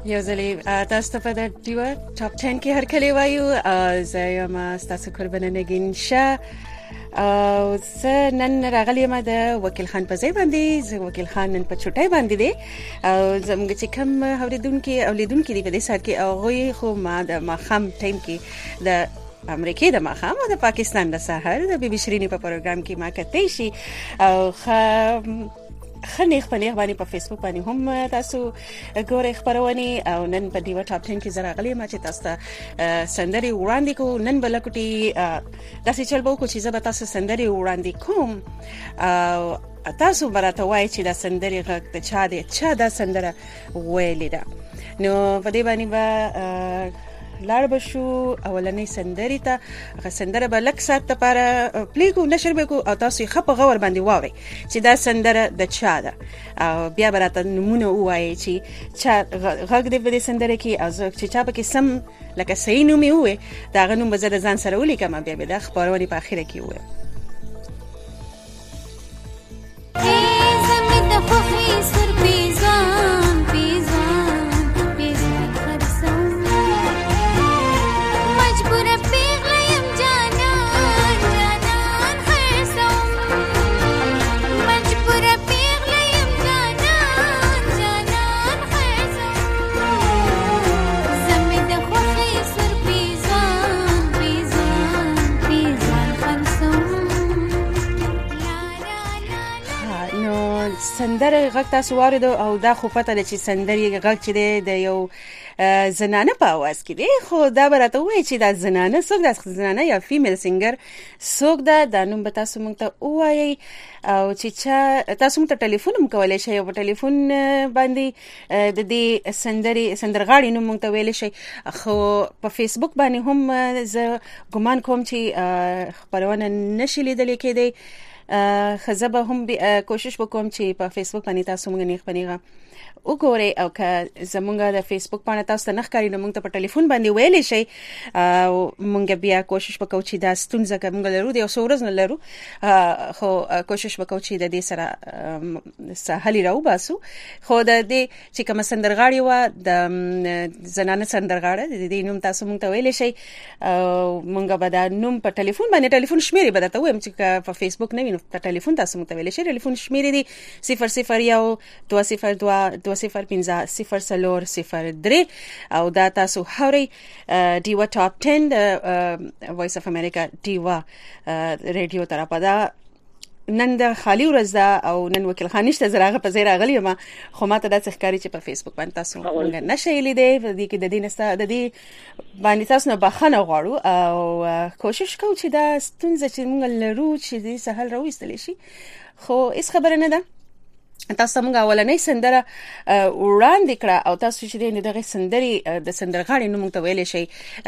یو ځلې تاسو ته په د ډیوا ټاپ 10 کې هرکلی وایو. زه یم ستاسو قربانه نګین شاه او زه نن راغلی یم د وکیل خان په ځای باندې. زه وکیل خان نن په چوټۍ باندې دی او زموږ چې کوم اوریدونکي دی په دې سات کې هغوی خو ما د ماښام ټایم کې د امریکې د ماښام او د پاکستان د سحر د بي بي شیرینی په پروګرام کې ما کتلی شي او خنیخ باندې په فیسبوک باندې هم تاسو ګورئ خبرونه او نن په دیوا ټاپ 10 کې زره غلي ما چې تاسو ته سندري وړاندې کو. نن بلکټي داسې چل بو کو چې زه به تاسو سندري وړاندې کوم او تاسو براته وایي چې دا سندري غږ ته چا دا سندره ویلې ده. نو په دې باندې به لار بشو اولنې سندري ته سندره به لک سات لپاره پلیګو نشر به کو او تاسو خپ غور باندې واوري چې دا سندره د چا ده او بیا براته نمونه وایي چې چا غږ دې په دې سندره کې او چې چا به کې سم لکه صحیح نوم یې وي دا غنوم به زه ځان سره ولیکم بیا به د خبرونه په اخره کې وي. سندره غږ تاسو واردو او دا خو پته ده چې سندري غږ چې د یو زنانه په आवाज کې دی خو دا براته وایي چې دا زنانه څوک ده زنانه یا فیمیل سنگر څوک ده دا نوم به تاسو مونږ ته وایي او چې تاسو مونږ ته ټلیفون هم کولای شئ او په ټلیفون باندې د دې سندرغاړي نوم مونږ ته ویل شي. خو په فیسبوک باندې هم زه ګمان کوم چې خبرونه نشي لیدل کېدی. خزبه هم کوشش وکوم چې په فیسبوک باندې تاسو مونږ نه خبرېږه وګورئ او که زمونږ د فیسبوک باندې تاسو ته نخکاری نو مونږ ته په ټلیفون باندې ویلې شي او مونږ بیا کوشش وکړو چې دا ستونزه کوم لرو دی او سورز نه لرو خو کوشش وکړو چې د دې سره سهالي راو باسو. خو د دې چې کوم سندرغاړي و د زنانه سندرغاړه د دې نوم تاسو مونږ ته ویلې شي او مونږ به دا نوم په ټلیفون باندې ټلیفون شمیرې به تاسو وایم چې په فیسبوک نه وینو په ټلیفون تاسو مونږ ته ویلې شي. ټلیفون شمیرې دي 001202205003 او دا تاسو هوري دیوا ټاپ 10 د وایس اف امریکا دیوا ریډیو طرفه دا نن د خالی ورځ ده او نن وکیل خانشته زراغه په زیره غلی ما خو ماته د څخکاری چې په فیسبوک باندې تاسو مونږ نشئ لیدې د دې کې د دې نسته د دې باندې تاسو نه بخښنه غواړو او کوشش کوو چې دا ستونزه چې مونږ لرو چې دې سهل راوېستل شي. خو هیڅ خبره نه ده تاسو موږ اولنې سندره وړاندې کړه او تاسو چې دغه سندري د سندرغاړي نوم ته ویلې شي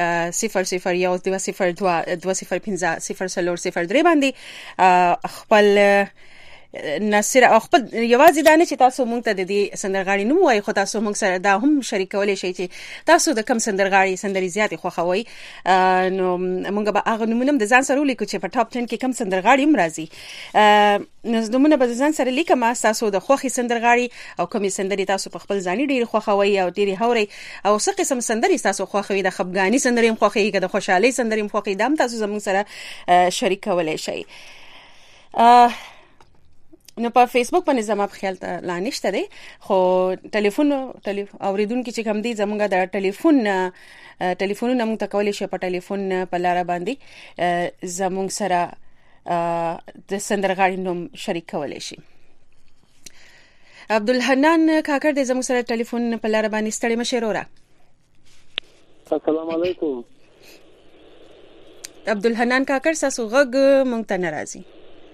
001202205003 باندې خپل نصر او خپل یوازې دانه چې تاسو مونږ ته د دې سندرغاړي نوم وایي خو تاسو مونږ سره دا هم شریکولای شئ چې تاسو د کم سندرغاړي سندري زیات خوښوي نو مونږ به هغه نومونه د ځان سره لیکو چې په ټاپ 10 کې کم سندرغاړي هم راځي. نو نومونه به ځان سره لیکم تاسو د خوخي سندرغاړي او کومې سندري تاسو په خپل ځاني ډیر خوښوي او ډیر هوري او څه قسم سندري تاسو خوښوي د خفګانی سندري هم خوښوي د خوشحالي سندري هم خوښوي دام تاسو زموږ سره شریکولای شئ. نو په فیسبوک باندې زما په خیال ته لا نشته دی خو ټلیفون اوریدونکو چې کوم دی زمونږ د ټلیفونونه موږ ته کولای شي په ټلیفون په لار باندې زمونږ سره د سندرغاړي نوم شریک کولای شي. عبدالحنان کاکر دې زموږ سره ټلیفون په لار باندې ستړي مشرورا. السلام علیکم عبدالحنان کاکر تاسو غږ مونږ ته ناراضي.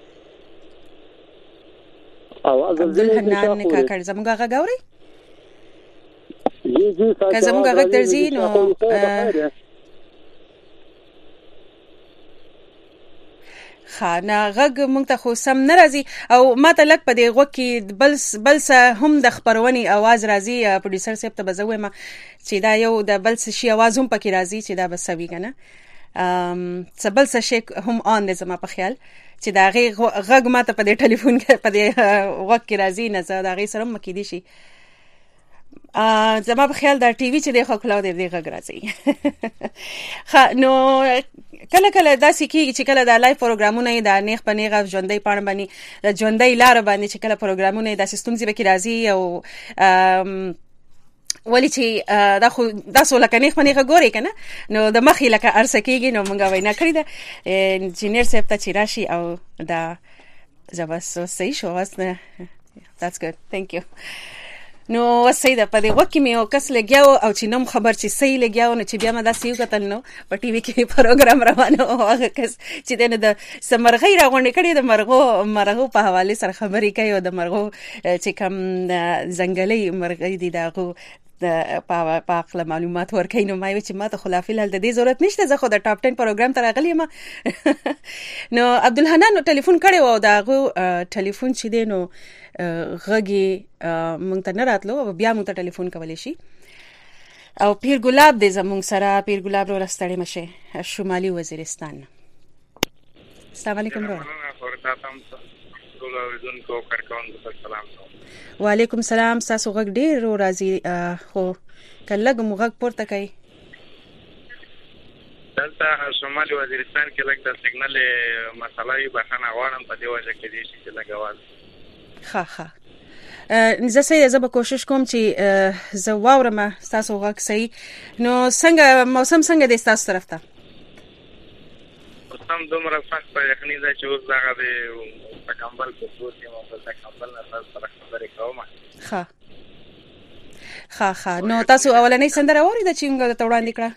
عبدالحنان کاکر زموږ غږ اوري؟ که زموږ غږ درځي نو خانه غږ مونږ ته خو سم نه راځي او ماته لک په دې غوږ کې بل څه هم د خبرونې आवाज راځي. پروډوسر صاحب ته بزوي ما چې دا یو د بل څه شي आवाज هم پکې راځي چې دا به سوي کنه څه بل څه شي هم آن دې زما په خیال چې دا غږ ماته په دې ټلیفون کې په دې وخت کې راځي نه زه دا غي سره مکې دي شي زما په خیال دا ټي وي چې دی خو کلاو دی غږ راځي. نو کله کله داسې کېږي چې کله دا لایف پروګرامونه د نیغ په نیغه ژوندۍ پاڼه باندې ژوندۍ لاره باندې چې کله پروګرامونه داسې ستونزې پکې راځي او ولی چې دا خو داسې لکه نیغ په نیغه ګورې که نه نو د مخې لکه عرصه کېږي. نو مونږ وینا کړې ده انجینیر صاحب ته چې راشي او دا زه بس صحیح شو اوس نه. That's good. Thank you. نو وسې ده په دې وخت کې مې یو کس لګیاو او چې نوم خبر چې صحیح لګیاو نو چې بیا مې داسې وکتل نو په ټي وي کې پروګرام روانه او هغه کس چې دی نو د مرغۍ راغونډې کړې د مرغو په حوالې سره خبرې کوي او د مرغو چې کوم ځنګلي مرغۍ دي د هغو په عقل معلومات ورکوي. نو ما وی چې ما ته خلافي لال د دې ضرورت نشته زه خو د ټاپ 10 پروګرام ته راغلی یم. نو عبدالحنان نو ټلیفون کړی و او د هغو ټلیفون چې دی نو غږی مونږ ته نه راتلو او بیا مونږ ته ټلیفون کولی شي. او پیر ګلاب دی زمونږ سره. پیر ګلاب رو ستړی مشه شمالي وزیرستان. السلام علیکم رو. وعلیکم سلام. تاسو غږ ډیر رو راځي خو کله مو غږ پورته کوي. دلته شمالي وزیرستان کې لږ د سیګنال مسله وي بخښنه غواړم په دې وجه کې دې شي چې لګوال. ښه زه به کوشش کوم چې زه واورم تاسو غږ صحیح. نو څنګه موسم څنګه دی تاسو طرف ته؟ موسم دومره سخت یخني ده چې اوس دغه د کمبل په پروت یم او د کمبل نه تاسو سره خبرې کوم. ښه نو تاسو اولنۍ سندره واورېده چې موږ درته وړاندې کړه؟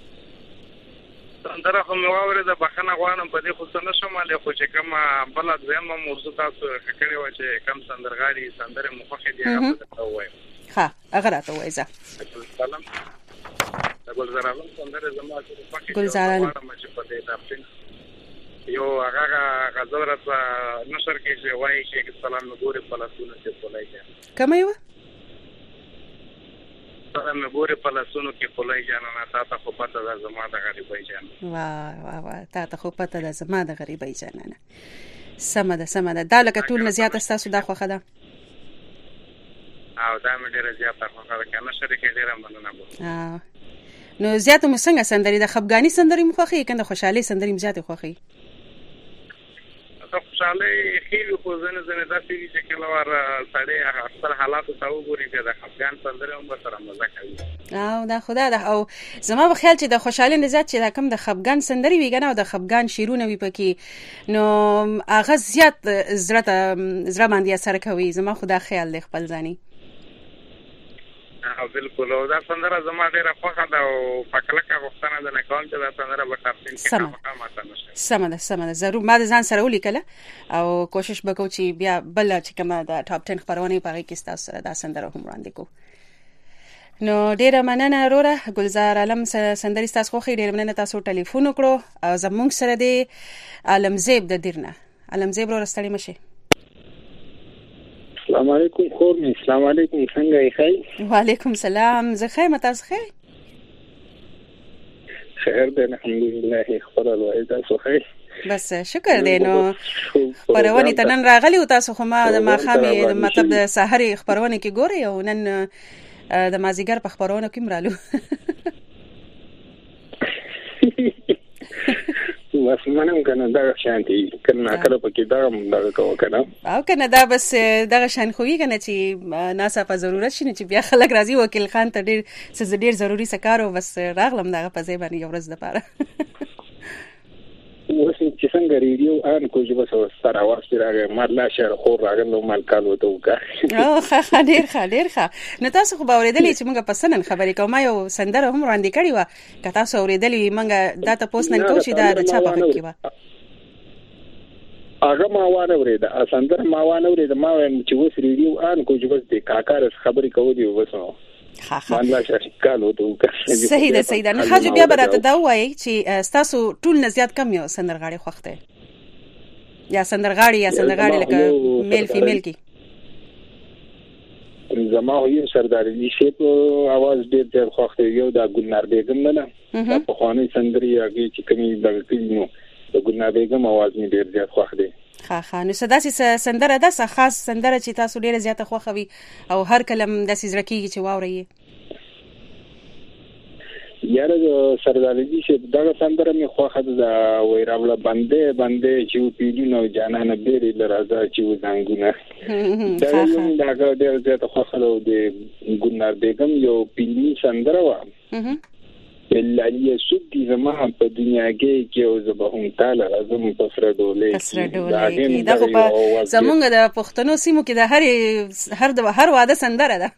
سندره خو مې واورېده بخښنه غواړم په دې خو څه نه شم هلی خو چې کومه بله دویمه موضوع تاسو ښه کړې وه چې کوم سندرغاړي سندرې مو خوښې دي هغه به درته ووایم. ښه هغه راته ووایه. زه د ګلزار عالم سندرې زما خوښې ګلزار عالم غواړم چې په دې ټاپټین یو هغه غزل راته نشر کې چې وایي چې سلام مې ګورې په لاسونو کې پولی جان. کومه یوه؟ سلام مې ګورې په لاسونو کې پولی جانانه تا ته خو پته ده زما د غریبۍ جان. واه تا ته خو پته ده زما د غریبۍ جانانه. سمه ده دا لکه ټول نه زیاته ستاسو دا خوښه ده؟ او دا مې ډېره زیاته خوښه ده که نشر کې ډېره مننه به. نو زیاته مو څنګه سندرې د خفګاني سندرې مو خوښې که د خوشحالۍ سندرې مو زیاتې خوښې؟ د خوشحالۍ ښې وي خو ځینې داسې وي چې کله ور سړی خپل حالاتو ته وګوري بیا د خفګان سندرې هم ورسره مزه کوي. او دا خدا ده. او زما په خیال چې د خوشحالۍ نه زیات چې دا کوم د خفګان سندرې وي که نه او د خفګان شعرونه وي پکې نو هغه زیات زړه باندې اثر کوي. زما خو دا خیال دی خپل ځاني. بالکل او دا سندره زما ډېره خوښه ده او په کلکه غوښتنه ده نه کوم چې دا سندره به ټاپټین کې خامخا ماته نه شي. سمه ده ضرور ما د ځان سره ولیکله او کوشش به کوو چې بیا بله چې کومه د ټاپ 10 خپرونې په هغې کې ستاسو سره دا سندره هم وړاندې کوو. نو ډېره مننه وروره ګلزار عالم سندرې ستاسو خوښې. ډېره مننه تاسو ټلیفون وکړو او زموږ سره دی عالمزیب د دیرنه. عالمزیب وروره ستړي مه شئ. السلام علیکم خور می. السلام علیکم څنګه یې ښه؟ وعلیکم سلام زه ښه یم تاسو ښه؟ خیر دی الحمدلله خپل الوالد تاسو ښه؟ بس شکر دی. نو خپرونې ته نن راغلی و تاسو خو ما د ماښامې مطلب د سحرې خپرونې کې ګورئ او نن د مازدیګر په خپرونو کې هم رالو. بس منم کنه دغه شانتي کنه کله پکې دغه کوه کنه او کنه دا بس دغه شان خوې کنه چې ناڅاپه ضرورت شي چې بیا خلک راځي وکیل خان ته ډېر ضروري سکارو بس راغلم دغه په ځای باندې یو ورځ دپاره. اوس چې څنګه ریډیو ان کو چې بس سره आवाज راغی مالا شهر خور راغلو مال کالو ته وکړه. او ډېر ښه. نو تاسو خو به اورېدلې چې موږ په سنن خبرې کوو. ما یو سندره هم وړاندې کړې وه که تاسو اورېدلې موږ دا تپوس نن کوو چې دا د چا په غږ کې وه. هغه ما وانه اورېده سندره ما وانه اورېده ما وایم چې اوس ریډیو ان کو چې بس د کاکا خبرې کوو دی بس نو مالا شهر کالو ته وکړه. صحیح ده. نه حاجو بیا به راته دا ووایئ چې ستاسو ټول نه زیات کم یو سندرغاړی خوښ دی یا سندرغاړی لکه میل فیمیل کې؟ زما یو سردار علي صاحب आवाज ډېر خوښ دی. یو د ګلنار بیگم نه پخوانۍ سندرې هغې چې کومې دغه کړي نو د ګلنار بیگم आवाज مې ډېر زیات خوښ دی. ها نو داسې سندره ده خاص سندره چې تاسو ډیره زیاته خوښوي او هر کلم داسې زړه کیږي چې واورئ؟ یاره سردارجی چې دا سندره می خوښه ده وای راوله بنده چې پیډینو جانانه بیرې لرازه چې وزنګونه دا یو دا ډېر زیاته خوښه ده ګلنار بیگم یو پیډی سندره و بلالي سودی زما په دنیا کې او زبهم تعالی اعظم پسره ډولې دا خو په زمونږ د پښتنو سیمو کې د هر واده سندره ده.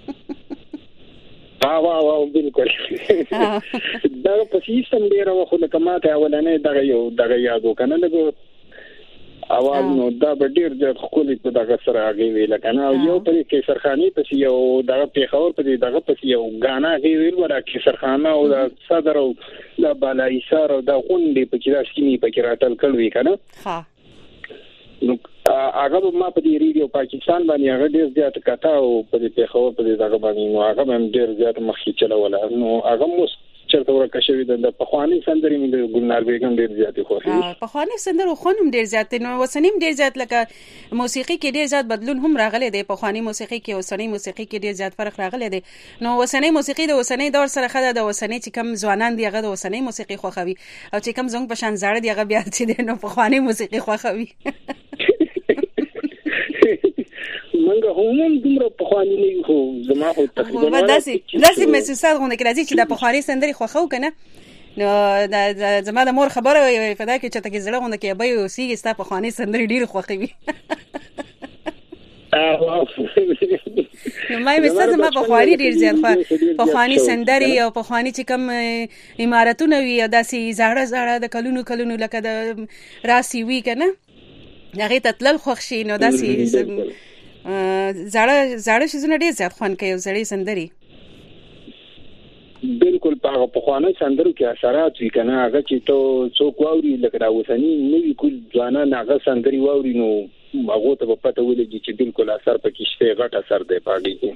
واو بالکل دا په سیستم ډیر وخت نه کماته اولنې دغه یادو کنه له اواز نو دا به ډیر ځات خولي په دغه سره هغه ویل کنه یو په کې سرخانی په یو دغه پیښور په دغه په یو غانا ویل ورا کې سرخانه او د صدر او د بالای سره د غونډې په کې راشي په کې راتل کړوي کنه ها نو هغه ما په دې ریډیو پاکستان باندې هغه ډیر زیات کاته او په دې پیښور په دغه باندې نو هغه هم ډیر زیات مخکې چلول نو هغه مو چرته ورکشوي د پخوانی سندري مې د ګلنار بیگم ډیر زیات خوښي. پخوانی سندرو خونم ډیر زیات نو وسنیم ډیر زیات لکه موسیقي کې ډیر زیات بدلون هم راغلی دی. پخوانی موسیقي کې او وسنی موسیقي کې ډیر زیات فرق راغلی دی. نو وسنی موسیقي د وسنی دور سره خده د وسنی چې کم ځوانان دی هغه د وسنی موسیقي خوښوي او چې کم زنګ په شان زړه دی هغه بیا چې نو پخوانی موسیقي خوښوي. منګه هم دومره پخوانی نه خو زما خو تقریبا داسې محسوسات غونډه کې راځي چې د پخوانی سندري خوښو کنه نو زما د مور خبره وي فدا کې چې تکي زړه غونډه کې به یو سیګي ستا پخوانی سندري ډیر خوښوي. نو مې مثلا زما پخوانی ډیر زیات خو پخوانی سندري او پخوانی چې کم عمارتونه وي او داسې زړه د کلونو لکه د راسي وی کنه هغه تتلل خوښ شي نو داسې زړه شزونه ډیر زیات خوان کوي زړې سندري. بالکل په خوانه سندرو کې اثرات وی کنه هغه چې ته څوک واوري لکه دا وسنی نوې کول ځوانان هغه سندري واوري نو هغه ته په پته ولګي چې بالکل اثر پکې شته غټ اثر دی پاږي کې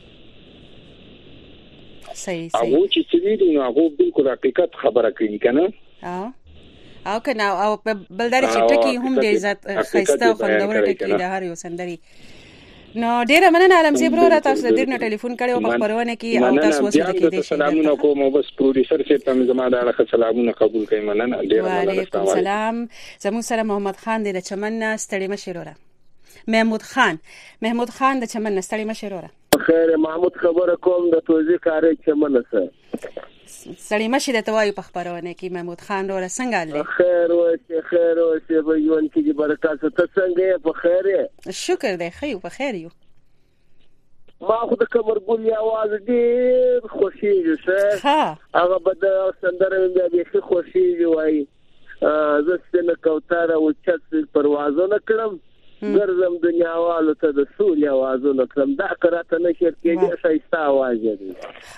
صحیح هغه چې څه دی نو هغه بالکل حقیقت خبره کوي کنه او کنه او بلداري چې ټکی هم ډیر زیات خسته او خوندور ټکی د هر یو سندري. نو ډیره مننه عالم صاحب را تاسو د ډیرنو ټلیفون کړو په خبرونه کې او تاسو وسه کې دي سلامونه کوم او بس پروډوسر چې تم زما د اړه سلامونه قبول کړئ. مننه ډیره مننه. وعلیکم السلام. زموږ سره محمد خان د چمن ستړي مشروره محمود خان د چمن ستړي مشروره. خیر محمود خبره کوم د توزیع کاری چمن سره سړی مشه د توای په خبرونه کې محمود خان را څنګه لې خیر او چې به یون کې برکات ته څنګه په خیر شکر دی خیو په خیر یو ما خو د کمرګل आवाज ډیر خوشیږي شه هغه بد سندره مې به خوشیږي وای زه ستنه کوتره او چت پروازونه کړم ګرځم دنیاوالو ته د سولې आवाजونه کړم دا کراته نشر کې ډیر شایسته आवाज دی.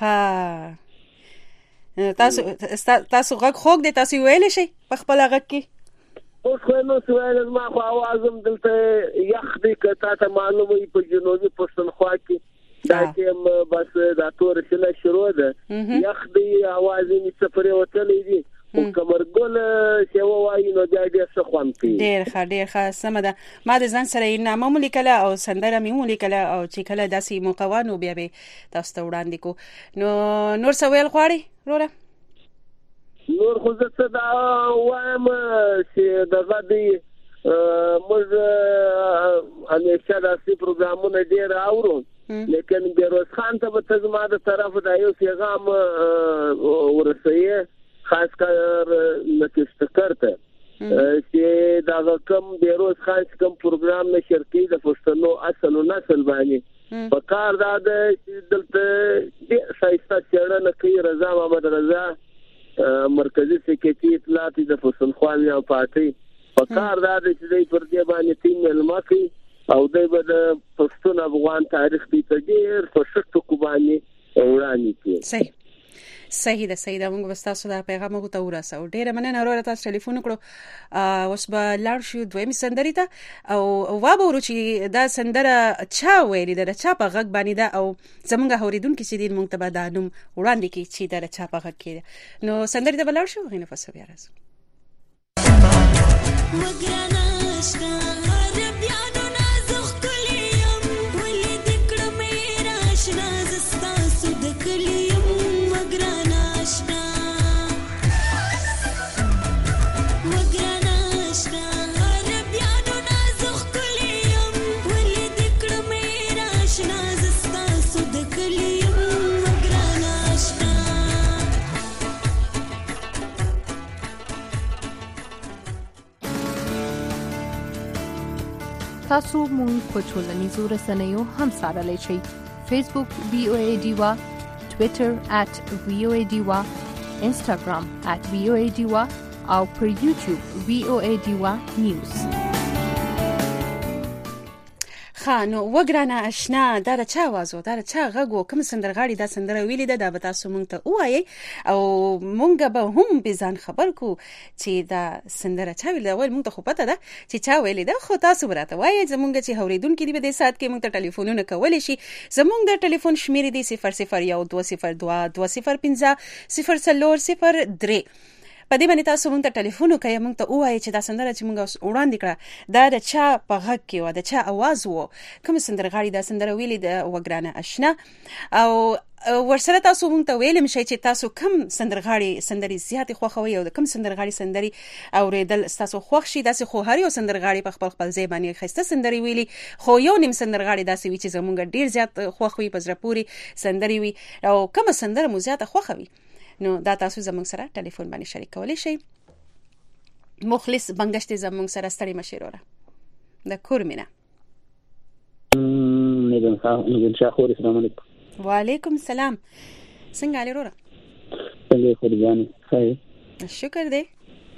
تاسو غږ خوګ دی تاسو ویل شي په خپل غږ کې اوس خو نو سوال ما خو आवाजم دلته یخ دی کته ته معلومه په جنوبي پښتونخوا کې دا چې بس دا تور شنه شروع ده یخ دی आवाज یې سفر وتلې دي او کمرګل چې وایي نو دا ډېر څه خوان کوي ډېر ښه سم ده. ما د ځان سره نامه ولیکله او سندره مې ولیکله او چې کله داسې موقع نو بیا به تاسو ته وړاندې کو. نو نور څه ویل غواړي وروره؟ نور خو زه څه دا وایم چې دغه دی موږ همیشه داسې پروګرامونه ډېر اورو لیکن بیروز خان ته به ته زما د طرف د یو پیغام ورسوي خاص کر نکستکر ته چې دا کوم بیروز خان کوم پروګرام نشر کوي د پښتنو اصل او نسل باندې په کار دا د دلته د شایسته چړنه کوي رضا محمد رضا مرکزی سکرټری اطلاعات د پښتونخوا یو پارټي په کار دا چې پر دې باندې تیم ملمکي او د پښتون افغان تاریخ دې ډېر په شکل کو باندې وړاندې کوي. صحیح ده موږ وستاسو دا پیغام غو ته ورسو. ډیره مننه وروره تاسو ټلیفون کړو اوس به لاړ شو دویم سندري ته او وابورو چې دا سندره چا ویلي ده چا په غږ باندې ده او زمونږ اوریدونکو چې دین مونږ ته به دا نوم وړاندې کی چې دا چا په غږ کې نو سندري ته لاړ شو غینه فسو بیا راځو. تاسو مونږ په ټولنیزو رسنیو هم څارلی شئ. فیسبوک VOA ډیوا، ټویټر @VOA ډیوا، انسټاګرام @VOA ډیوا او پر یوټیوب VOA ډیوا نیوز. نو وګرانه آشنا دا چا وازو دا چا غږو کوم سندرغاړي دا سندره ویلې ده دا به تاسو مونږ ته وایي او مونږ به هم به ځان خبر کو چې دا سندره چا ویلې ده. ول مونږ ته خو پته ده چې چا ویلې ده، خو تاسو براته وایي زمونږ چې اوریدونکو دی به د سات کې مونږ ته ټلیفونونه کولای شي. زمونږ د ټلیفون شمیرې دی 001202204003 په دې باندې تاسو مونږ ته ټلیفون وکړئ، مونږ ته ووایي چې دا سندره چې مونږ وړاندې کړه دا د چا په غږ کې و، د چا आवाज و، کوم سندرغاړي دا سندره ویلې ده وګرانه آشنا. او ورسره تاسو مونږ ته ویلم شي چې تاسو کوم سندرغاړي سندري زیات خوښوي او د کوم سندرغاړي سندري اوریدل تاسو خوښ شي. داسې خو هر یو سندرغاړي په خپل ځای باندې خسته سندري ویلي، خو یو نیم سندرغاړي داسې وی چې زمونږ ډیر زیات خوښوي، په زړه پوري سندري وي او کوم سندره مو زیات خوښوي. نو دا تاسو زمونږ سره ټلیفون باندې شریک کولی شئ. مخلص بنگشت زمونږ سره ستړي مشي وروره د کورمینه. نګن شاه خور السلام علیکم. وعلیکم السلام. څنګه علي وروره؟ څنګه خورجانې؟ خیر شکر دی.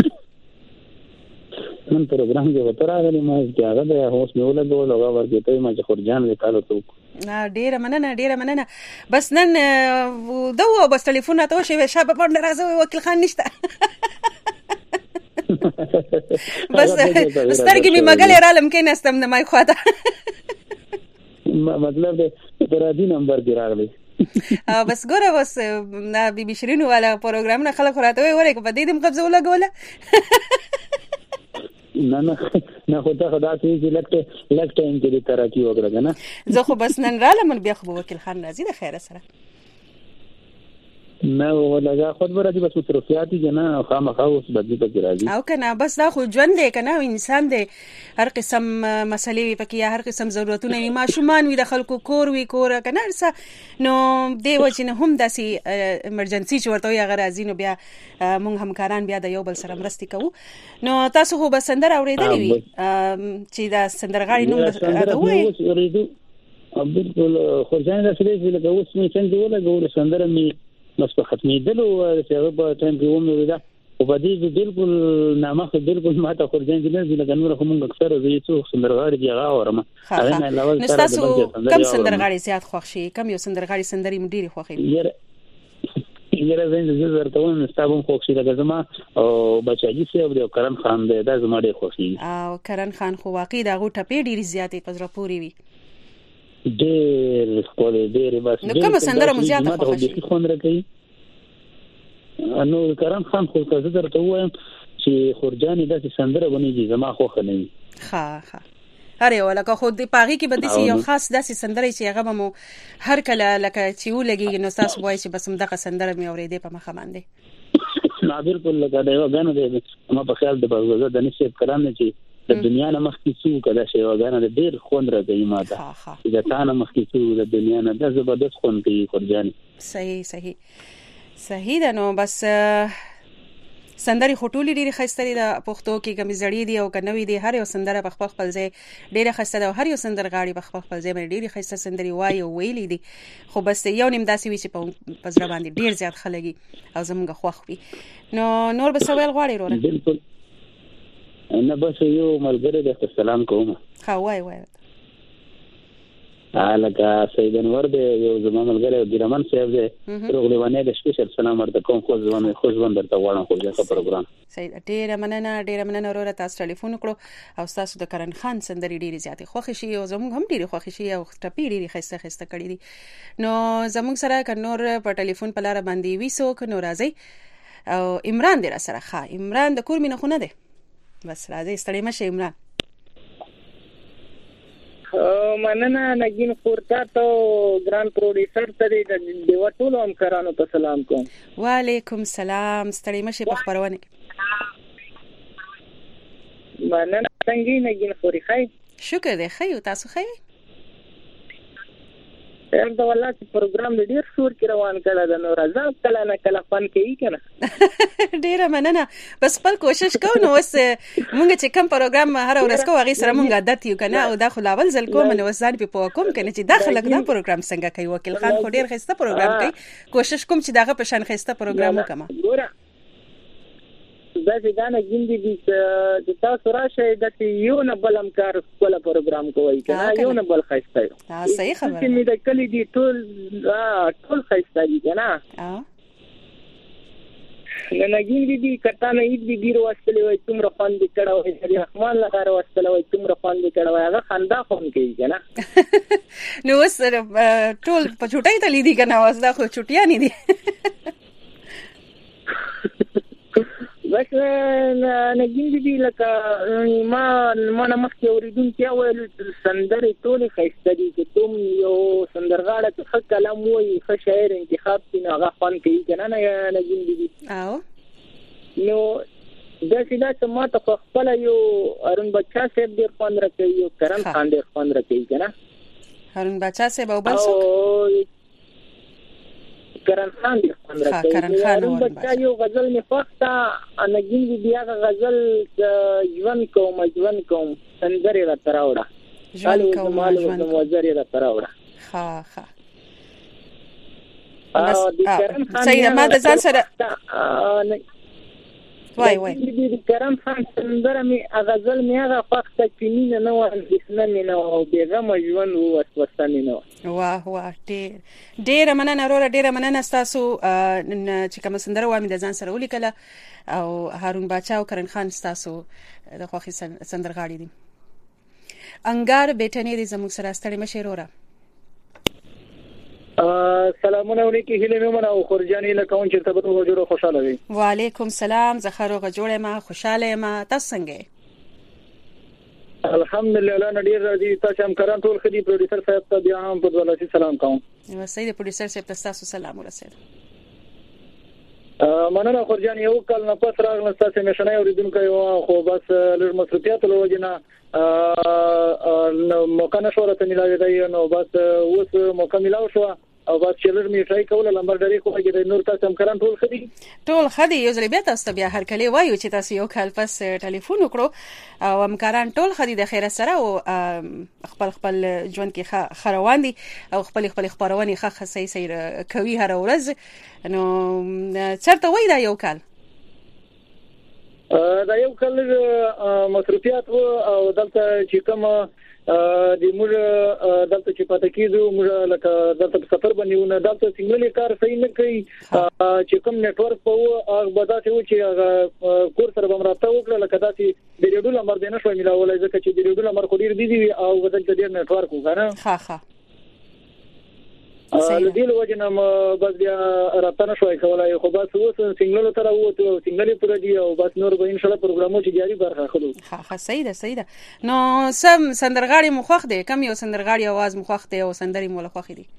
نن پروګرام کې وته راغلی ما چې هغه د هوس مې ولګول او ورته ته ما چې خورجان وې تعالی ته ډیره مننه. بس نن دوه بس ټلیفون راته وشي شابه پاند راځي وکیل خان نشته. بس سترګې می مګلې رالم کې نستم نه مای خواته مطلب دې ترادی نمبر دی راغلی. بس ګوره بس بي بي شیرینو والا پروګرام نه خلک راته وایي په دې دم قبضه ولګوله. نه خدا چې لکټ ټایم کې ترقی وکړه کنه. زه خو بس نن رالم بیا خو وکیل خان راځي د خیره سره. نه ولګه خود برادي بس مصرفياتي کنه خامخا اوس بدلی پکې راځي او کنه بس دا خو ژوند دی کنه انسان دی هر قسم مسلې پکې هر قسم ضرورتونه وي ماشومان وي د خلکو کور وي کور کنه ارسه نو دی وجنه هم داسي ایمرجنسي چورته یا غرازي نو بیا مونږ همکاران بیا د یو بل سره مرستې کوو. نو تاسو خو بس سندر اوریدلې وي چې دا سندرغاړي نوم دا وایي بالکل خورجان دا سړي چې لکه اوس مې څنګه ولګول سندر مې بس په ختمېدلو چې هغه په ټایم کې ومه ودا او په دې بالکل نامه بالکل ماته خورجان کې نه لکه نور کوم اکثر زه څو سندرغاړي دی هغه اورم هغه نه لاول سره کم سندرغاړي زیات خوښ شي کم یو سندرغاړي سندري مډيري خوښي یره زه ورته وایم ستاسو خوښ شي لکه زما او بچاجي سي او کرن خان دی دا زما ډېر خوښ شي او کرن خان خو واقعي دا غو ټپې ډېری زیاتې پزره پوری وي ډېر خپل ډېر بس نو کوم سندره مو زیاته خوښ شي خون راکې نو کرن خان خو څه درته وایم چې خورجانې داسې سندره ونیږي زما خوښ نه وي ها اره ولا که خود پاغي کې بدسي یو خاص داسې سندره چې هغه مو هر کله لکه چې ولګي نو تاسو وایي چې بس مدغه سندره مې اورېدې په مخه باندې نو بالکل لکه دا یو غانو دی ما په خیال د بغوزه د نشي کلام نه چې د دنیا نه مخکې څو کله شی وګانه د ډیر خوند راځي ماته چې د تانه مخکې څو د دنیا نه د زبردست خوند کوي خورجانې صحیح ده. نو بس سندري خټولي ډېری خستري د پښتو کې کمی زړې دي او کنوي دي هر یو سندره په خپل ځای ډېره خسته ده هر یو سندرغاړي په خپل ځای باندې ډېری خسته سندري وایي او ویلي دي خو بس یو نیم داسې وي چې په پزره باندې ډېر زیات خلګي او زموږ خوښ وي. نو نور به سوال غواړي وروره بالکل نه بس یو ملګری د سلام کوم ها وای لکه سید انور دی یو زما ملګری ګرامن صاحب دی روغلیوانه د سپیشل سلام ورته کوم خو ځوان درته غواړم خو ځکه پروګرام سید ډیره مننه وروره تاسو ټلیفون وکړو او تاسو د کرن خان سندري ډیره زیاتې خوښ شي او زموږ هم ډیره خوښ شي او ټپی ډیره خسته کړی دي. نو زموږ سره کنور په ټلیفون په لار باندې ویسو کنو راځي او عمران دی را سره ښا عمران د کور مینه خونه دی بس راځي ستړي مشه عمران مننه نگین خورتا ته ګران پروډوسر ته د ټولو همکارانو ته سلام کوم. وعلیکم سلام. ستړي مشه په خبرونه کې. مننه څنګه نگین خوري خای؟ شکر دی خای او تاسو خای؟ دا والله چې پروګرام ډیر شور کې روان کړه د نور ازاد کله نه کله فن کوي کنه. ډیر مننه. بس خپل کوشش کوو نو وس مونږ چې کوم پروګرام هر ورځ کوو هغه سره مونږ عادت یو کنه او دا خو لاول ځل کوم نو وسان په کوم کنه چې دا خلک دا پروګرام څنګه کوي. وکیل خان خو ډیر خسته پروګرام کوي. کوشش کوم چې داغه په شان خسته پروګرام وکم. دا چې دا نه ګیندې دي چې تاسو راشه د یو نه بلم کار خپل پروګرام کوي کنه یو نه بل خسته. صحیح خبره. چې می د کلی دي ټول خسته دي کنه. نه ګیندې دي کته نه دې ګیرو واستلې وای تمره خوان دي کړه وای رحمان لغاره واستلې وای تمره خوان دي کړه وای هغه خندا خون کوي کنه. نو سره ټول په چټای ته لیدي کنه واس دا خو چټیا نه دي. بس نگین دي لکه ما مخکې اوریدونکو ویل سندرې ټولې ښایسته دي چې کوم یو سندرغاړه چې ښه کلام وایي ښه شاعر انتخاب کړي نو هغه خوند کوي که نه نگین دي. نو داسې دا چې ما ته خپله یو هارون بچا صاحب ډېر خوند راکوي یو کرن خان ډېر خوند راکوي که نه. هارون بچا صاحب او بل څوک؟ کرن خان دی خوند راکوي. هارون بچا یو غزل می خوښته نگین دي هغه غزل ژوند کوم سندرې راته راوړه ژوند کوم وزرې راته راوړه. ښه بس صحیح ما د ځان سره وای د کرم خان سندره می غزل می هغه خوښته چې مینه نه و اندېښنه مې نه و او بېغمه ژوند و وسوسه مې نه و. واه ډېره مننه وروره. ډېره مننه ستاسو چې کومه سندره وامې د ځان سره ولیکله او هارون باچا او کرن خان ستاسو د خوښې سندرغاړي دي. انګار بیٹنې دې زموږ سره ستړي مشه وروره. سلامونه علیکم هیله مې منه او خورجانې لکون چې تبته وجوړه خوشاله وي. وعلیکم سلام زخرو غجوړې ما خوشاله ما تاسو څنګه؟ الحمدلله ډیر راضي. تاسو هم کران ټول خدي پروډوسر صاحب ته بیا هم په دولتي سلام کوم. سید پروډوسر صاحب تاسو سلام ورسید. مننه خورجان. یو کال نه پس راغله تاسو مشنه اوریدونکو یو خو بس لږ مسؤلیت لوجنه نو موقع نشو راته ملاوي دی نو بس اوس موقع ملاو شو او بس چې لږ می ټرای کوله لمبر ډری خو کې نور تاسو هم کران ټول خدي یو ځل بیا تاسو بیا هر کله وایو چې تاسو یو کال پس ټلیفون وکړو او هم کران ټول خدي د خیره سره او خپل ژوند کې خروان دي او خپل خبرونه ښه صحیح کوي هر ورځ. نو چرته وای دا یو کال مصروفیات او دلته چې کوم د موږ دلته چې پاتې کیدو موږ لکه دلته په سفر باندې ونه دلته سیګنالي کار صحیح نه کوي چې کوم نتورک په هغه بداتې و چې هغه کور سره به مرسته وکړه لکه داسې د ریډیو نمبر دی نه شوی ملاولای ځکه چې د ریډیو نمبر خو ډیر بيزي او دلته ډیر نتورک وګڼه. ښه لدیل وجنم بس بیا راتنه شوي کولای خو بس اوس سنگلو تر وته سنگلي پر دی او بس نور به ان شاء الله پروګرامو چې جاری برخه خلو. ښه صحیح ده. نو سم سندرغاړي مخوخ دي کم یو سندرغاړي आवाज مخوخ دي او سندري مولا خوخ دي.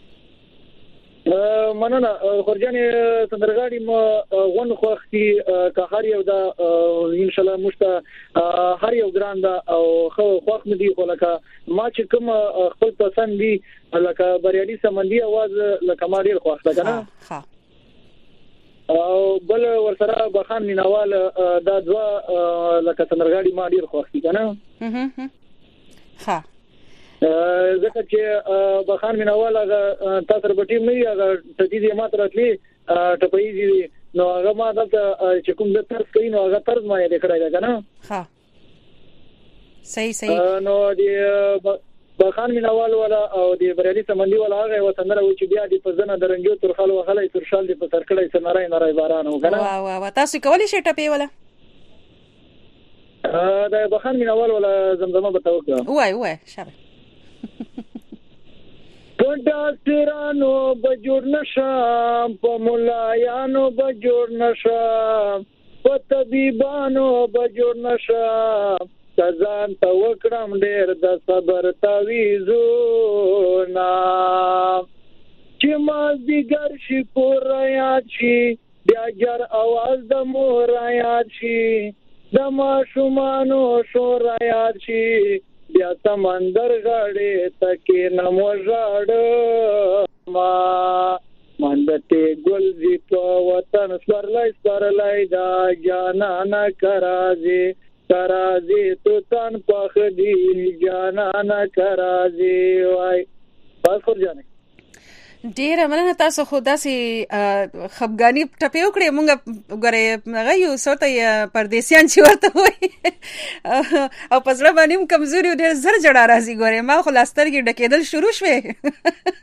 مننه خورجان. سندرغاړي مو غون خوختي که هر یو دا ان شاء الله مشته هر یو ګران دا او خو خوخ مدي خو لکه ما چې کوم خپل پسند دي لکه بریالي سمندي आवाज لکه ما ډیر خوښ ده کنه. او بل ورسره بخان مینوال دا دوا لکه سندرغاړي ما ډیر خوښ دي کنه. ځکه چې بخان مینوال هغه تاسو ربټي مې هغه تدې ماته راتلی ټپېږي نو هغه ما دلته چې کوم د طرز کوي نو هغه طرز ما یې کړی دا کنه. صحیح نو دی بخان مینوال ولا او دی بریالي سمندي ولا هغه وسندره و چې بیا دی په زنه درنجو تر خلو خلای تر شال دی په سر کړی سنارای باران وکنه. واه تاسو کولی شئ ټپې ولا دا بخان مینوال ولا زمزمه به توګه وای شابه. په ډاکټرانو بجوړ نشم په مولایانو بجوړ نشم په طبيبانو بجوړ نشم کزان ته وکړم ډېر د صبر تعویذونه چې مازدیګر شي کور یاد شي بیا جر اواز د مور یاد شي د ماشومانو شور یاد شي بیا سمندر غاړې تکې نمو ژاړه ما مندته ګل دی په وطن سپرلای دا جانانا کرازي تو تن پخ دی جانانا کرازي وای بس خور جانې ډیره مننه تاسو خو داسې خفګانی ټپې وکړې مونږ غره غيو سوته پردیسیان چې ورته وای او پزړه باندې کمزوري ډېر زر جړه راځي ګوره ما خو لاسترګې ډکېدل شروع شوه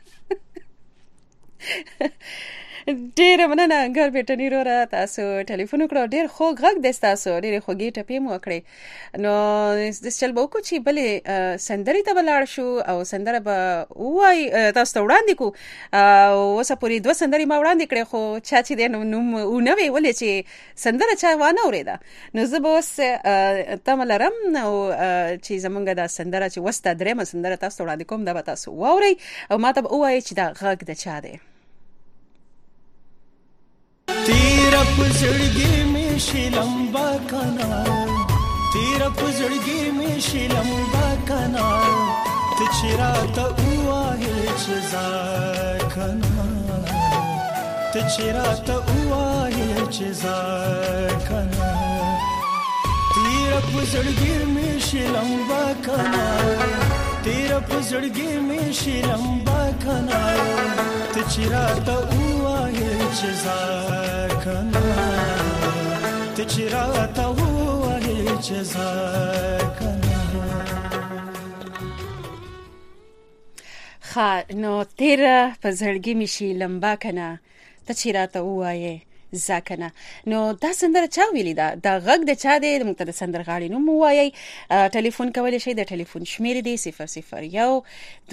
ډیره مننه ګر بیٹنی را تاسو ټلیفون وکړو ډیر خوږ غږ د تاسو ډیر خوږی ټپې مو وکړې نو د چل بو کو چې بلې سندري ته بلاړ شو او سندره به وای تاسو ته وړاندې کو اوسه پوری دوه سندري ما وړاندې کړې خو چا چې د نوم او نه ولې چې سندره چا وانه اوریدا نو زه به اوس تملرم نو چې زمونږ د سندره چې وسته درېمه سندره تاسو وړاندې کوم دا به تاسو واوري او ما ته وای چې دا غږ د چا دی तेरा पुजड़गी में शिलंबा कनाल तेरा पुजड़गी में शिलंबा कनाल तिचरा तो हुआ है चजार कनाल तिचरा तो हुआ है चजार कनाल तेरा पुजड़गी में शिलंबा कनाल तेरा पुजड़गी में शिलंबा कनाल तिचरा तो हुआ है चजार ته چې راته ووایې چې زه ښه نو تیره په زړګي مې شي لمبا کنه ته چې راته ووایې زاکنه نو دا سندره چا ویلې ده دا غږ د چا دی موږ ته د سندرغاړي نوم ووایئ ټلیفون کولی شئ د ټلیفون شمیرې دی 001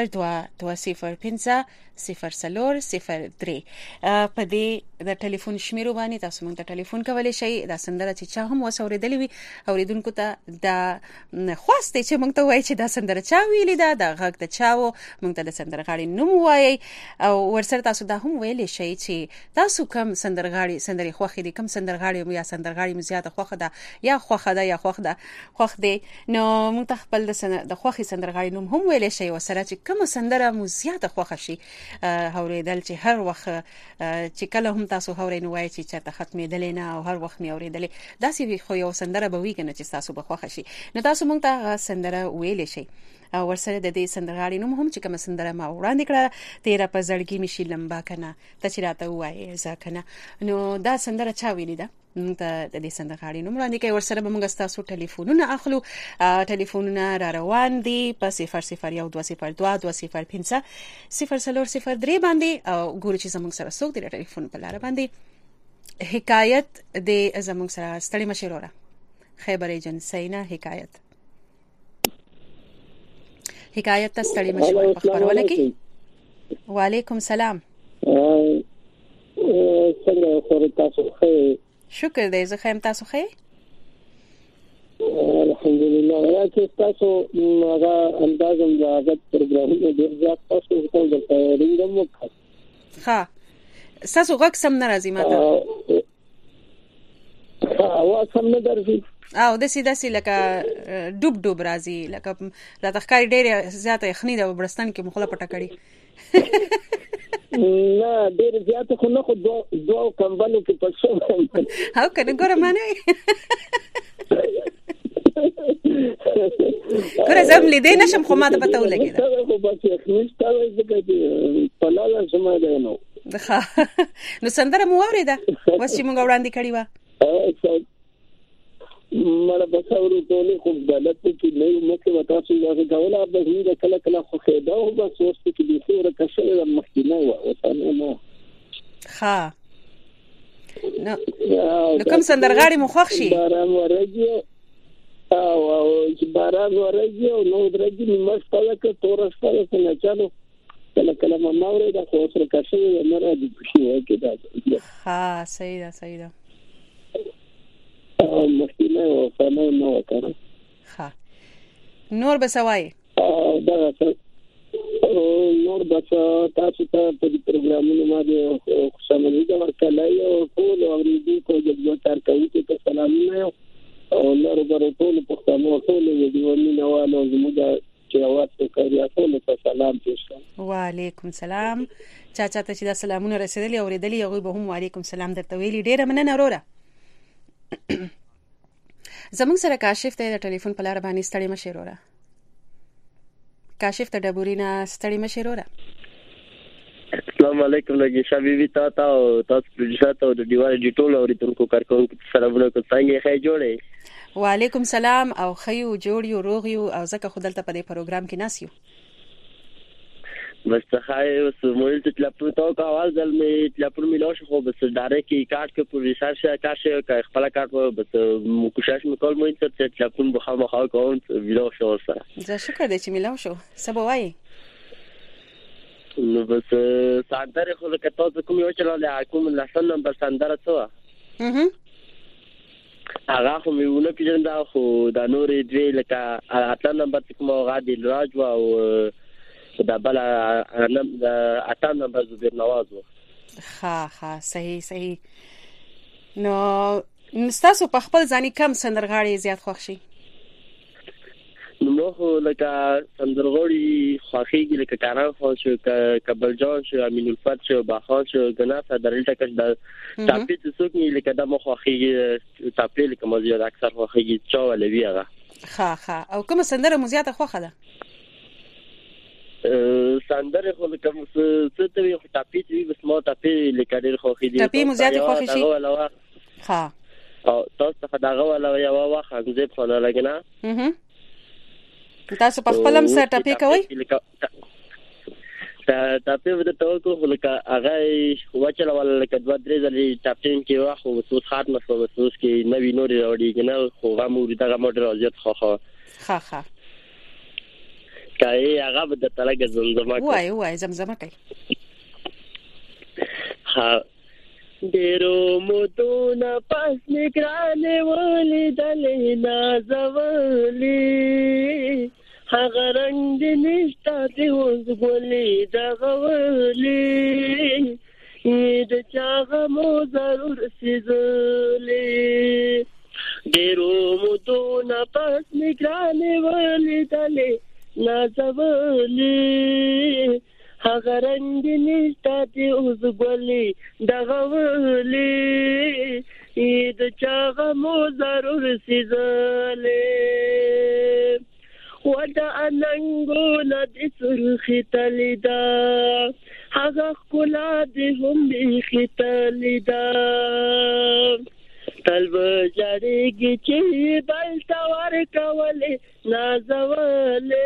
202 003 په دې د ټلیفون شمیرو باندې تاسو موږ ته ټلیفون کولی شئ دا سندره چې چا هم وسوریدلې وي اوریدونکو ته دا خواست دی چې موږ ته وایي چې دا سندره چا ویلې ده دا غږ د چا و موږ ته د سندرغاړي نوم ووایئ او ورسره تاسو دا هم ویلی شئ چې تاسو کوم سندري خوښ دي کوم سندرغاړي یا سندرغاړي مو زیاته خوښ ده یا خوښ دی نو موږ ته خپل د خوښي سندرغاړي نوم هم ویلی شئ وسره چې کوم سندره مو زیاته خوښ شي اوریدل چې هر وخت چې کله هم تاسو اورئ نو وایي چې چاته ختمېدلې نه او هر وخت مې اورېدلې داسې خو یو سندره به وي کنه چې تاسو به خوښ شي نو تاسو موږ ته سندره ویلی شئ او ورسره د دې سندرغاړي نوم هم چې کوم سندره ما وړاندې کړه تیره په زړګي مې شي لمبا کنه ته چې راته ووایې زه کنه نو دا سندره چا ویلې ده موږ ته د دې سندرغاړي نوم وړاندې کوي ورسره به موږ ستاسو ټلیفونونه اخلو ټلیفونونه را روان دي په 001 202 205 003 باندې او ګورو چې زموږ سره څوک دی ټلیفون په لاره باندې حکایت د زموږ سره ستړي مشروره خیبر ایجنسی نه حکایت ته ستړي مشروره په خبرونه کې وعلیکم السلام څنګه خبر تاسو خیر شکر دی زه خیم تاسو خیر الحمدلله راځه تاسو هغه اندازم د هغه پروګرامونه ډیر زیات تاسو ته د رنګم وکړه ها تاسو غږ سم نه راځي ماته ها سم نه درځي او د سیده لکه ډوب راځي لکه لا تخکاری ډیر زیاته یخنی د برستان کې مخله پټه کړي نه ډیر زیاته خو نه خو دوه کمبلو کې پښو هاو کنه ګوره مانه ګوره زم لیدې نشم خو ما ته پته ولګی دا خو بس یخنی ستاسو ځکه په لاله سم ده نو سندره مو اوریدا وس چې موږ وړاندې کړی و مړه بساورو ټولې خو غلطه کې نه مکه وتا چې دا غولا به هیڅ کله خو خېدا او بس اوس کې دې څوره کښه مخکینه و اوسانه نو ها نو کوم سندرغاړي مو خوښ شي باران ورځي او چې باران ورځي او نو درځي مستله کې تورسته نه چالو کله ما اورې دا خو سره کښه نه راځي خوشي وای کې دا ها صحیح ده مخکینه او فنه نو وکړه نور بسوای دا نور بس تاسو ته په پروګرامونو باندې خوشاله دي ورکړای او ټول اوریدونکو د تر کوي ته سلامونه او نور ورته په خپل ټول دې ونیوالو زموږ چې اواز کوي ټول ته سلام پېښه. وعلیکم سلام. چاچا ته چې دا سلامونه رسیدلی او ورېدلی هغه به هم وعلیکم سلام درته ویلي. ډیره مننه وروره. زموږ سره کاشف ته د ټلیفون په لار باندې ستړي مشه وروره. کاشف ته ډبورینا ستړي مشه وروره. السلام علیکم لګي شابي تا او تاسو پروډوسر ته د دیوال ډیټول او ریتونکو کارکونکو سلامونه کوم څنګه ښه جوړې. وعلیکم سلام او خیو جوړ یو روغ یو او زکه خودلته په دې پروګرام کې ناسیو. مستخای وسمول تلپو تو کا आवाज دل می تلپو ملوش خو بس ډایرکټ کارت کې پر ریسرچ کاشه خپل کارت بس کوشش وکول مې چې تلپو بخا کوم ویلو شو سره. زه شکر دې چې ملو شو. سبا وای نو بس ساندره خو لکه تاسو کوم یو چلاله کوم لسن نمبر ساندره څه هغه خو میونه پیژندا خو دا نورې دوی لکه اتل نمبر کوم هغه د راج او دا بل اتل نمبر زبیر نواز و. ها صحیح. نو تاسو په خپل ځاني کم سندرغاړي زیات خوښ شي؟ نو خو لکه سندرغاړي خوښيږي لکه کاران خو شو کبل جان شو امین الفت شو باخان شو غناسه درلته کښ د تاپی څوک نه لکه د مخخيږي تاپی لکه مزید اکثر خوښيږي چا ولوي هغه. ها او کوم سندره مو زیاته خوښه ده؟ سندره خو لکه څه ته وي تاپی وي بس ما تاپی لکه ډېر خوښيږي. تاپی مو زیاته خوښ شي؟ ها او تاسو ته داغه ولا یو واخ انځب خو نه لګنه. تاسو په خپل هم سره ټاپی کوئ؟ ټاپی ود ته کو لکه هغه وچل ولا لکه 2-3 ځلې ټاپین کې واخو وسوس خاتمه شو وسوس کې نوې نوري راوړي کنه خو غمو دغه موټر ازیت خو ها کای هغه د تلګه زمزمه وای زمزمه کوي. ها ډېرو مودونه پاس نگرانه ولې دلې نازولې هغه رنگ نشته دی اوس ګولې دغولې د چاغه مو ضرور سيزلې ډېرو مودونه پاس نگرانه ولې دلې نازولې هغه رنگ نشته دی اوس ګولې دغولې د چاغه مو ضرور سيزلې ودا اننګونه د سرخی تلیدا هغه خلا دې هم بيخي تلیدا طلب جاړيږي چې بل تور کولې نازولې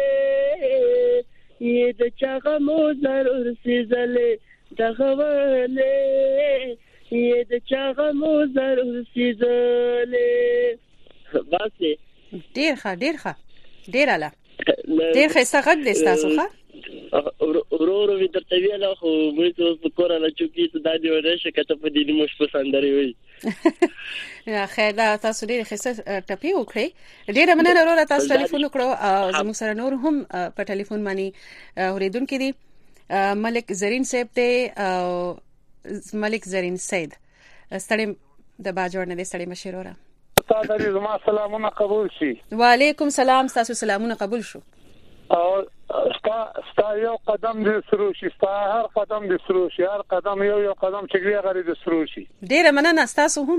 د چاغه مو ضرور سيزلې دغولې د چاغه مو ضرور سيزلې. بس ډېر ښه ډېر اعلی ډېر ښه غږ دې تاسو ښه ورو وی درته ویل خو موږ په کورانه چوکي ته د دې ورشه کته په دې مش په سندري وي. خیر دا تاسو ډېر ښه ټپی وکړي. ډېر مننه وروره تاسو ټلیفون وکړو او زموږ سره نور هم په ټلیفون باندې اوریدونکو دي ملک زرین صاحب ته او ملک زرین سید ستړي د باجوړ نه ستړي مشروره. تاسو دې زما سلامونه قبول شي. وعلیکم سلام. تاسو سلامونه قبول شو. او ستا یو قدم دې سرو شي ستا هر قدم دې سرو شي هر قدم یو قدم چې غړي دې سرو شي. ډیره مننه تاسو هم.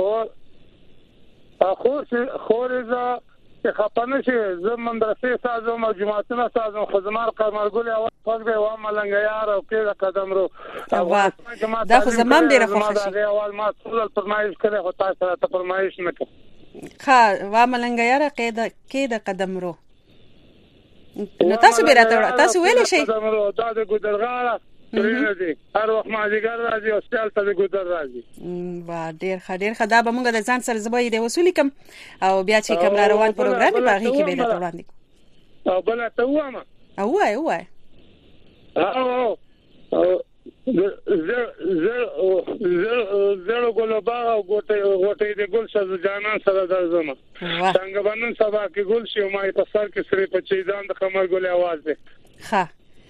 خو رضا خپانه شي زم مدرسې سازم او جماعتونه سازم خدمات قمرګل او پاک دی و ملنګ یار او کې قدم رو دا خو زمام ډیره خوښه شي. اول ما ټول فرمایش کړي خو تاسو ته فرمایش نه کړ. ښه و ملنګ یار کې د قدم رو نو تاسو به راته تاسو ویل شي قدم رو دا د ګدرغاړه راځي هر وخت ما ځګر راځي او ستل ته ګدر راځي. وا ډیر خدا به موږ د ځان سره زبې د وصولي کم او بیا چې کوم روان پروګرام په هغه کې به درته وړاندې او بل ته وامه او وای زه ګلبا او غوټې د ګل سره جانان سره درځم څنګه باندې سبا کې ګل شي او ما په سر کې سره پچې ځان د خمر ګل आवाज ده ها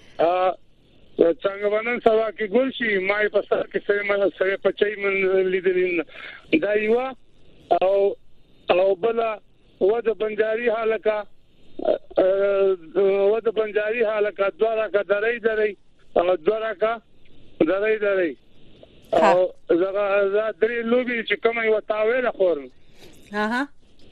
څنګه باندې سبا کې ګل شي ما په سر کې سره پچې من لیدلین دا یو او بل و د بنجاري حالکا دواره کا درې او دواره کا درې او زغه درې لوبي چې کومه یو تاویل خورم ها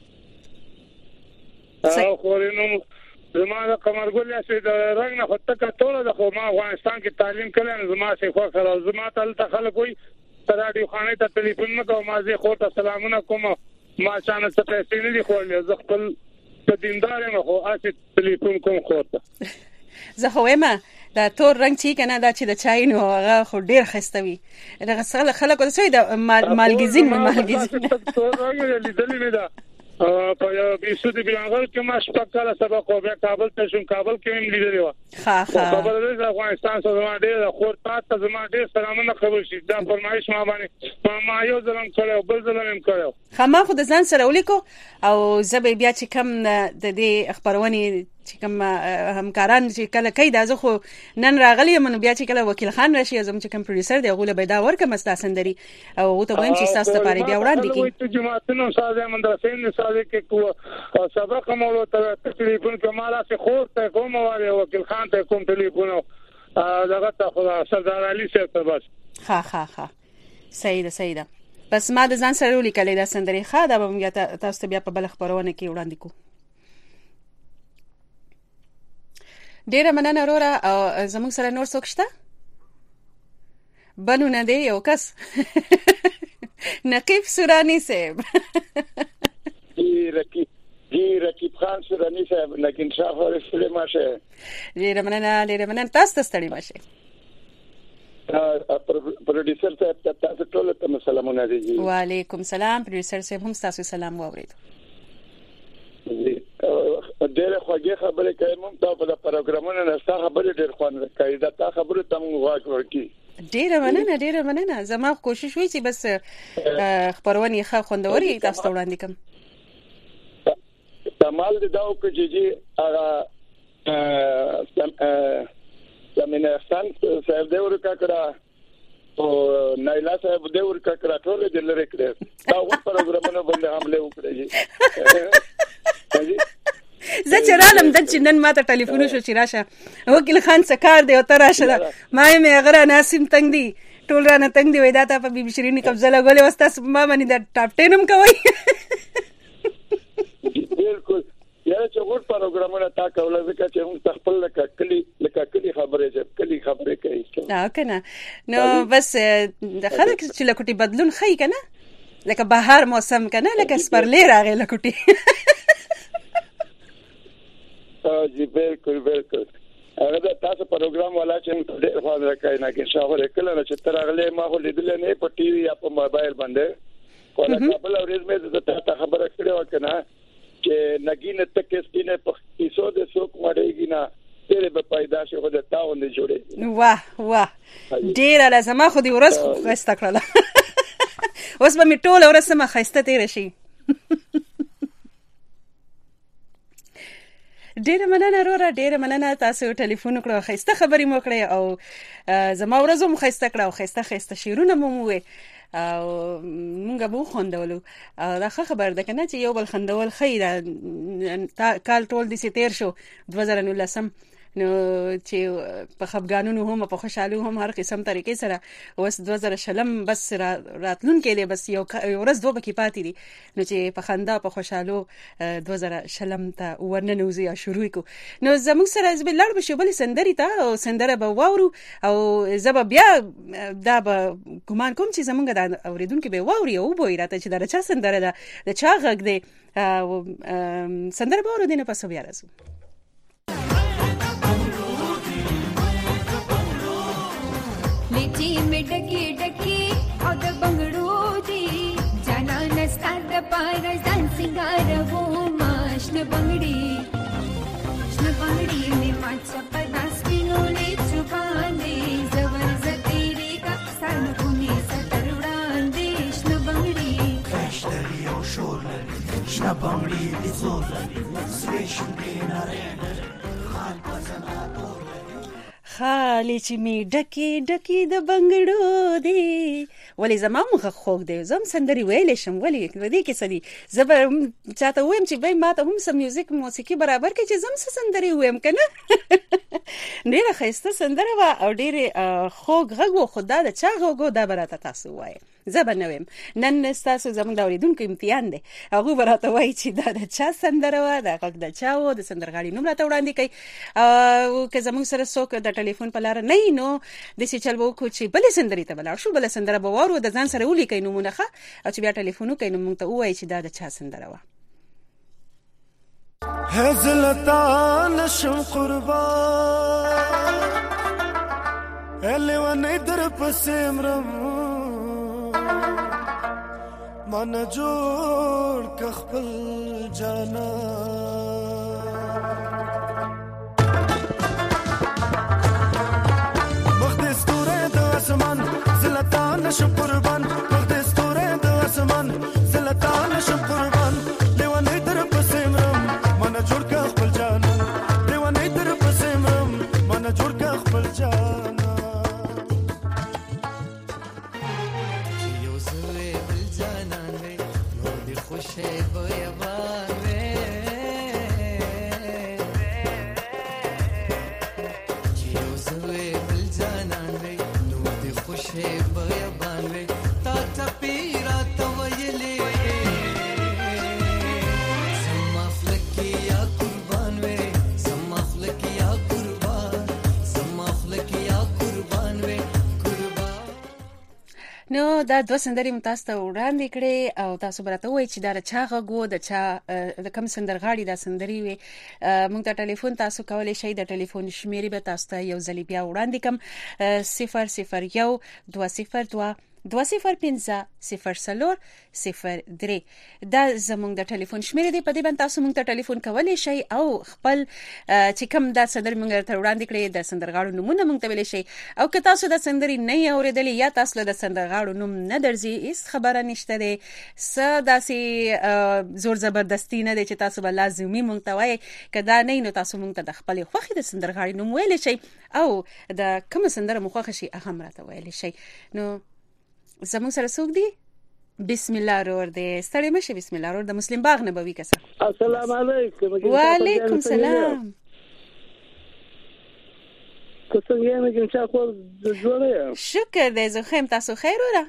او خورینو زما د قمرګل یا سي د رنگ نه خطه کټوله د خو ما افغانستان کې تعلیم کړم زما سي خو سره زما ته خلک وي راډیو خانه ته ټلیفون مکو ما زه خو ته سلامونه کوم ما چانه څه پیسې نه دي خورلې زه خپل دیندار یم خو اسی ټلیفون کوم خو ته زه خو ما دا تور رنگ چې کنه دا چې د چای نو هغه خو ډیر خستوي دا خلک څه د مالګزین تور رنگ لیدلې نه دا په یو بیسو دی بیانګل کې ما شپکاله سبق او بیا کابل ته شم کابل کې هم لیدلې و خبر ده افغانستان سره ډېر خور تاسو زما ډېر سلامونه خبر شي دا فرمایش ما باندې ما یو ځلم کړو بل ځلم هم کړو خما خو د ځان سره ولیکو او زبې بیا چې کم د دې خبرونه چې کوم همکاران چې کله کوي دا زه خو نن راغلی یم نو بیا چې کله وکیل خان راشي زم چې کوم پروډوسر دی غوله به دا ورکه مستاسندري او ته وایم چې تاسو ته پاره بیا وړاندې کی جماعتونو ساده مدرسې نه ساده کې کو سبق مولو ته ټلیفون کماله سے خور ته کوم واره وکیل خان ته کوم ټلیفون دغه ته خدا سردار علي صاحب ته بس ها صحیح ده بس ما د ځان سره ولیکلې دا سندري ښه دا به تاسو ته بیا په بل خبرونه کې وړاندې کو ډیره مننه وروره او زموږ سره نور څوک شته بنو نه دی یو کس نقیب سورانی صاحب رقیب خان سورانی صاحب لیکن شاهور سره ماشه ډیره مننه تاسو ستړي ماشه پروډوسر صاحب تاسو ټول ته سلامونه دي وعلیکم سلام پروډوسر صاحب هم تاسو سلام واورید ډېر خوږه خبره کوم ته په پروګرامونو نه څه خبره ډېر خوان کوي دا تا خبره تم واک ورکی ډېر مننه زما کوشش وی چې بس خبرونه ښه خوندوري تاسو ته وړاندې کوم کمال داو کې چې هغه زمينه سان صاحب دی ورکا کړه او نایلا صاحب دی ورکا کړه ټول دې لری کړه دا و پروګرامونو باندې حمله وکړي زه چې رالم د چنن ماته ټلیفون شو چې راشه وکیل خان سکار دی او تراشه ما مې غره ناسم تنگ دی ټول رانه تنگ دی وای دا ته په بي بي شيرینی قبضه لګولې وستا ما باندې د ټاپ 10 هم کوي بالکل یا چې ور پروګرامونه تا کوله ځکه چې موږ خپل کلی خبره کوي کنه نو بس د خلک چې لکټي بدلون خی کنه لکه بهار موسم کنه لکه سپرلی راغی لکټي جی بالکل هغه تاسو پروګرام والا چې ډېر خوان راکای نه کې شاور کله چې ترغله ما خو لیدل نه په ټي وي یا په موبایل باندې کوله خپل ورځ مې ته خبره کړې وکنه چې نګینه تک سپینه په کیسو د سوق مړېږي نه تیرې په پیدا شو خو د تاو نه جوړې واه ډېر لازم خو دې ورځ خسته کړله اوس به می ټول ورځ ما خسته تیر شي ډیره مننه تاسو ټلیفون کړو خسته خبرې مو کړې او زما ورځو مو خسته کړو خسته شیرونه مو وې او مونږ به خوندولو دا خبر ده کنه چې یو بل خندول خیر کال ټول دې تیر شو 2019 نو چې په خپګانونو هم په خوشحالو هم هر قسم طریقې سره اوس 2000 بس راتلون کې بس یو ورځ دوه کې پاتې دي نو چې په خندا په خوشحالو 2000 ته ورننوزي یا شروع کو نو زموږ سره زبې لړ بشو بل سندري ته او سندره به واورو او زب بیا دا به ګمان کوم چې زمونږ د اوریدونکو به واوري او به راته چې دا چا سندره ده د چا غږ دی سندره به ورو دینه پس بیا راځو لیچی میں ڈکی او د بنگړو دی جانا نستا د پار ځان سنگار وو ماشن بنگړي می ماچ په داس کینو لې چوباندې زور زتی تور لري شنه بنگړي دي زور لري سوي شونډې نارې خال پزنا تور لري خالي چې می ډکی ډکی د بنگړو دی ولی زما مخ خوګ دی زم سندري ویلې شم ولی دې کې سدي زبر چاته ویم چې به ما ته هم سم میوزیک موسیقي برابر کې چې زم سندري ویم کنه ډیره خسته سندره وا او ډیره خوګ غو خدا د چا غو دا براته تاسو وای زبر نویم نن تاسو زموږ د اوریدونکو امتحان دی هغه براته وای چې دا د چا سندره وا دا غږ د چا و د سندرغاړي نوم راته وړاندې کوي او که زموږ سره څوک د ټلیفون په لار نه نو د سې چل وو کو چې بلې سندري ته بلار شو بلې سندره به وارو د ځان سره ولیکي نومونه ښه او چې بیا ټلیفون وکړي نو موږ ته وایي چې دا د چا سندره وا هزلتا نشم قربان الیوانې در پسمرم من جوړ خپل جانا وخت ستوره د اسمان زلتا نشم قربان وخت ستوره د اسمان زلتا نشم قربان لیوانې در پسمرم من جوړ خپل جانا لیوانې در پسمرم من جوړ خپل جانا خوشی بیابانوی چیوزوی بل جانانوی نور دی خوشی بیابانوی تا تا پیرا تویلی سمافلکی یا قربانوی سمافلکی یا قربان سمافلکی یا قربانوی نو دا دوه سندري متاسو ته وړاندې کړې او تاسو براته وایي چې دا چا غو د چا د کم سندرغاړي دا سندري وي موږ ته ټلیفون تاسو کولای شئ د ټلیفون شمیرې به تاسو ته یو ځل بیا وړاندې کوم 001 202 205 دا زموږ د ټلیفون شمیرې دی په دې باندې تاسو موږ ته ټلیفون کولای شئ او خپل چې کوم دا سندري موږ ته وړاندې کړې د سندرغاړو نومونه موږ ته ویلی شئ او که تاسو د سندري نه اورېدلې یا تاسو د سندرغاړو نوم نه درځي هیڅ خبره نشته دی څه داسې زور زبردستی نه دی چې تاسو به لازمي موږ ته وایي که دا نه نو تاسو موږ ته د خپلې خوښې د سندرغاړي نوم ویلی شئ او د کومه سندره مو خوښه شي هغه هم راته ویلی شئ نو زموږ سره څوک دی بسم الله ورور دی ستړی مشه بسم الله ورور د مسلم باغ نه بوي کسه السلام علیکم وعلیکم سلام تاسو یې نه کوم څه خو جوړه شکر دې زه خیم تاسو خیر وره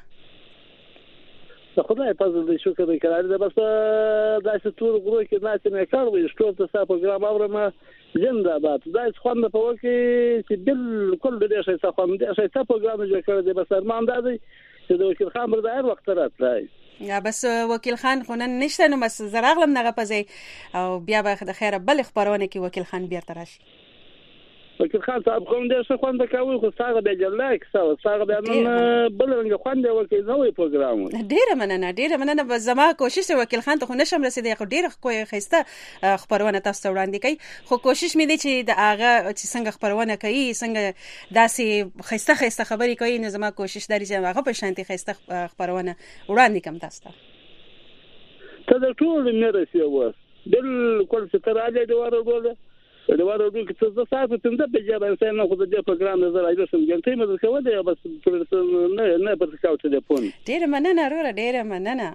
خدای په دې شکر دې کړل دا بس دا چې ټول غوړو کې ناس نه کاروي شټو ته تاسو پروګرام اورم زنده باد دا څوند په وکه چې بالکل دې شي څه خوند دې شي څه پروګرام جوړ کړی دی بس ارمان دا دی چې د وکیل خان بر ظاهر وخت راتلای یا بس وکیل خان خو نن نشته نو بس زراغلم نه غپځي او بیا به د خیره بل خبرونه کې وکیل خان بیا تراشي وکیل خان صاحب کوم دې څه خوند کوي خو څنګه د جلایک څنګه د نن بل رنګ خوند وکي نوې پروګرام ډیره مننه به زما کوشش وکیل خان ته خو نشم رسیدای خو ډیره کوی خسته خبرونه تاسو وړاندې کوي خو کوشش مې دي چې د هغه چې څنګه خبرونه کوي څنګه داسې خسته خبري کوي نو زما کوشش دی چې هغه په شانتي خسته خبرونه وړاندې کوم تاسو ته د ټول نه رسیدو بالکل څه تر اله دی ورغله د واره دوی چې څه ساعت ته د بجې باندې نه خو د پروګرام نظر راځي چې ګنټې مې کوي دا بس نه پر څاو ټلیفون ډیر مننه وروره ډیر مننه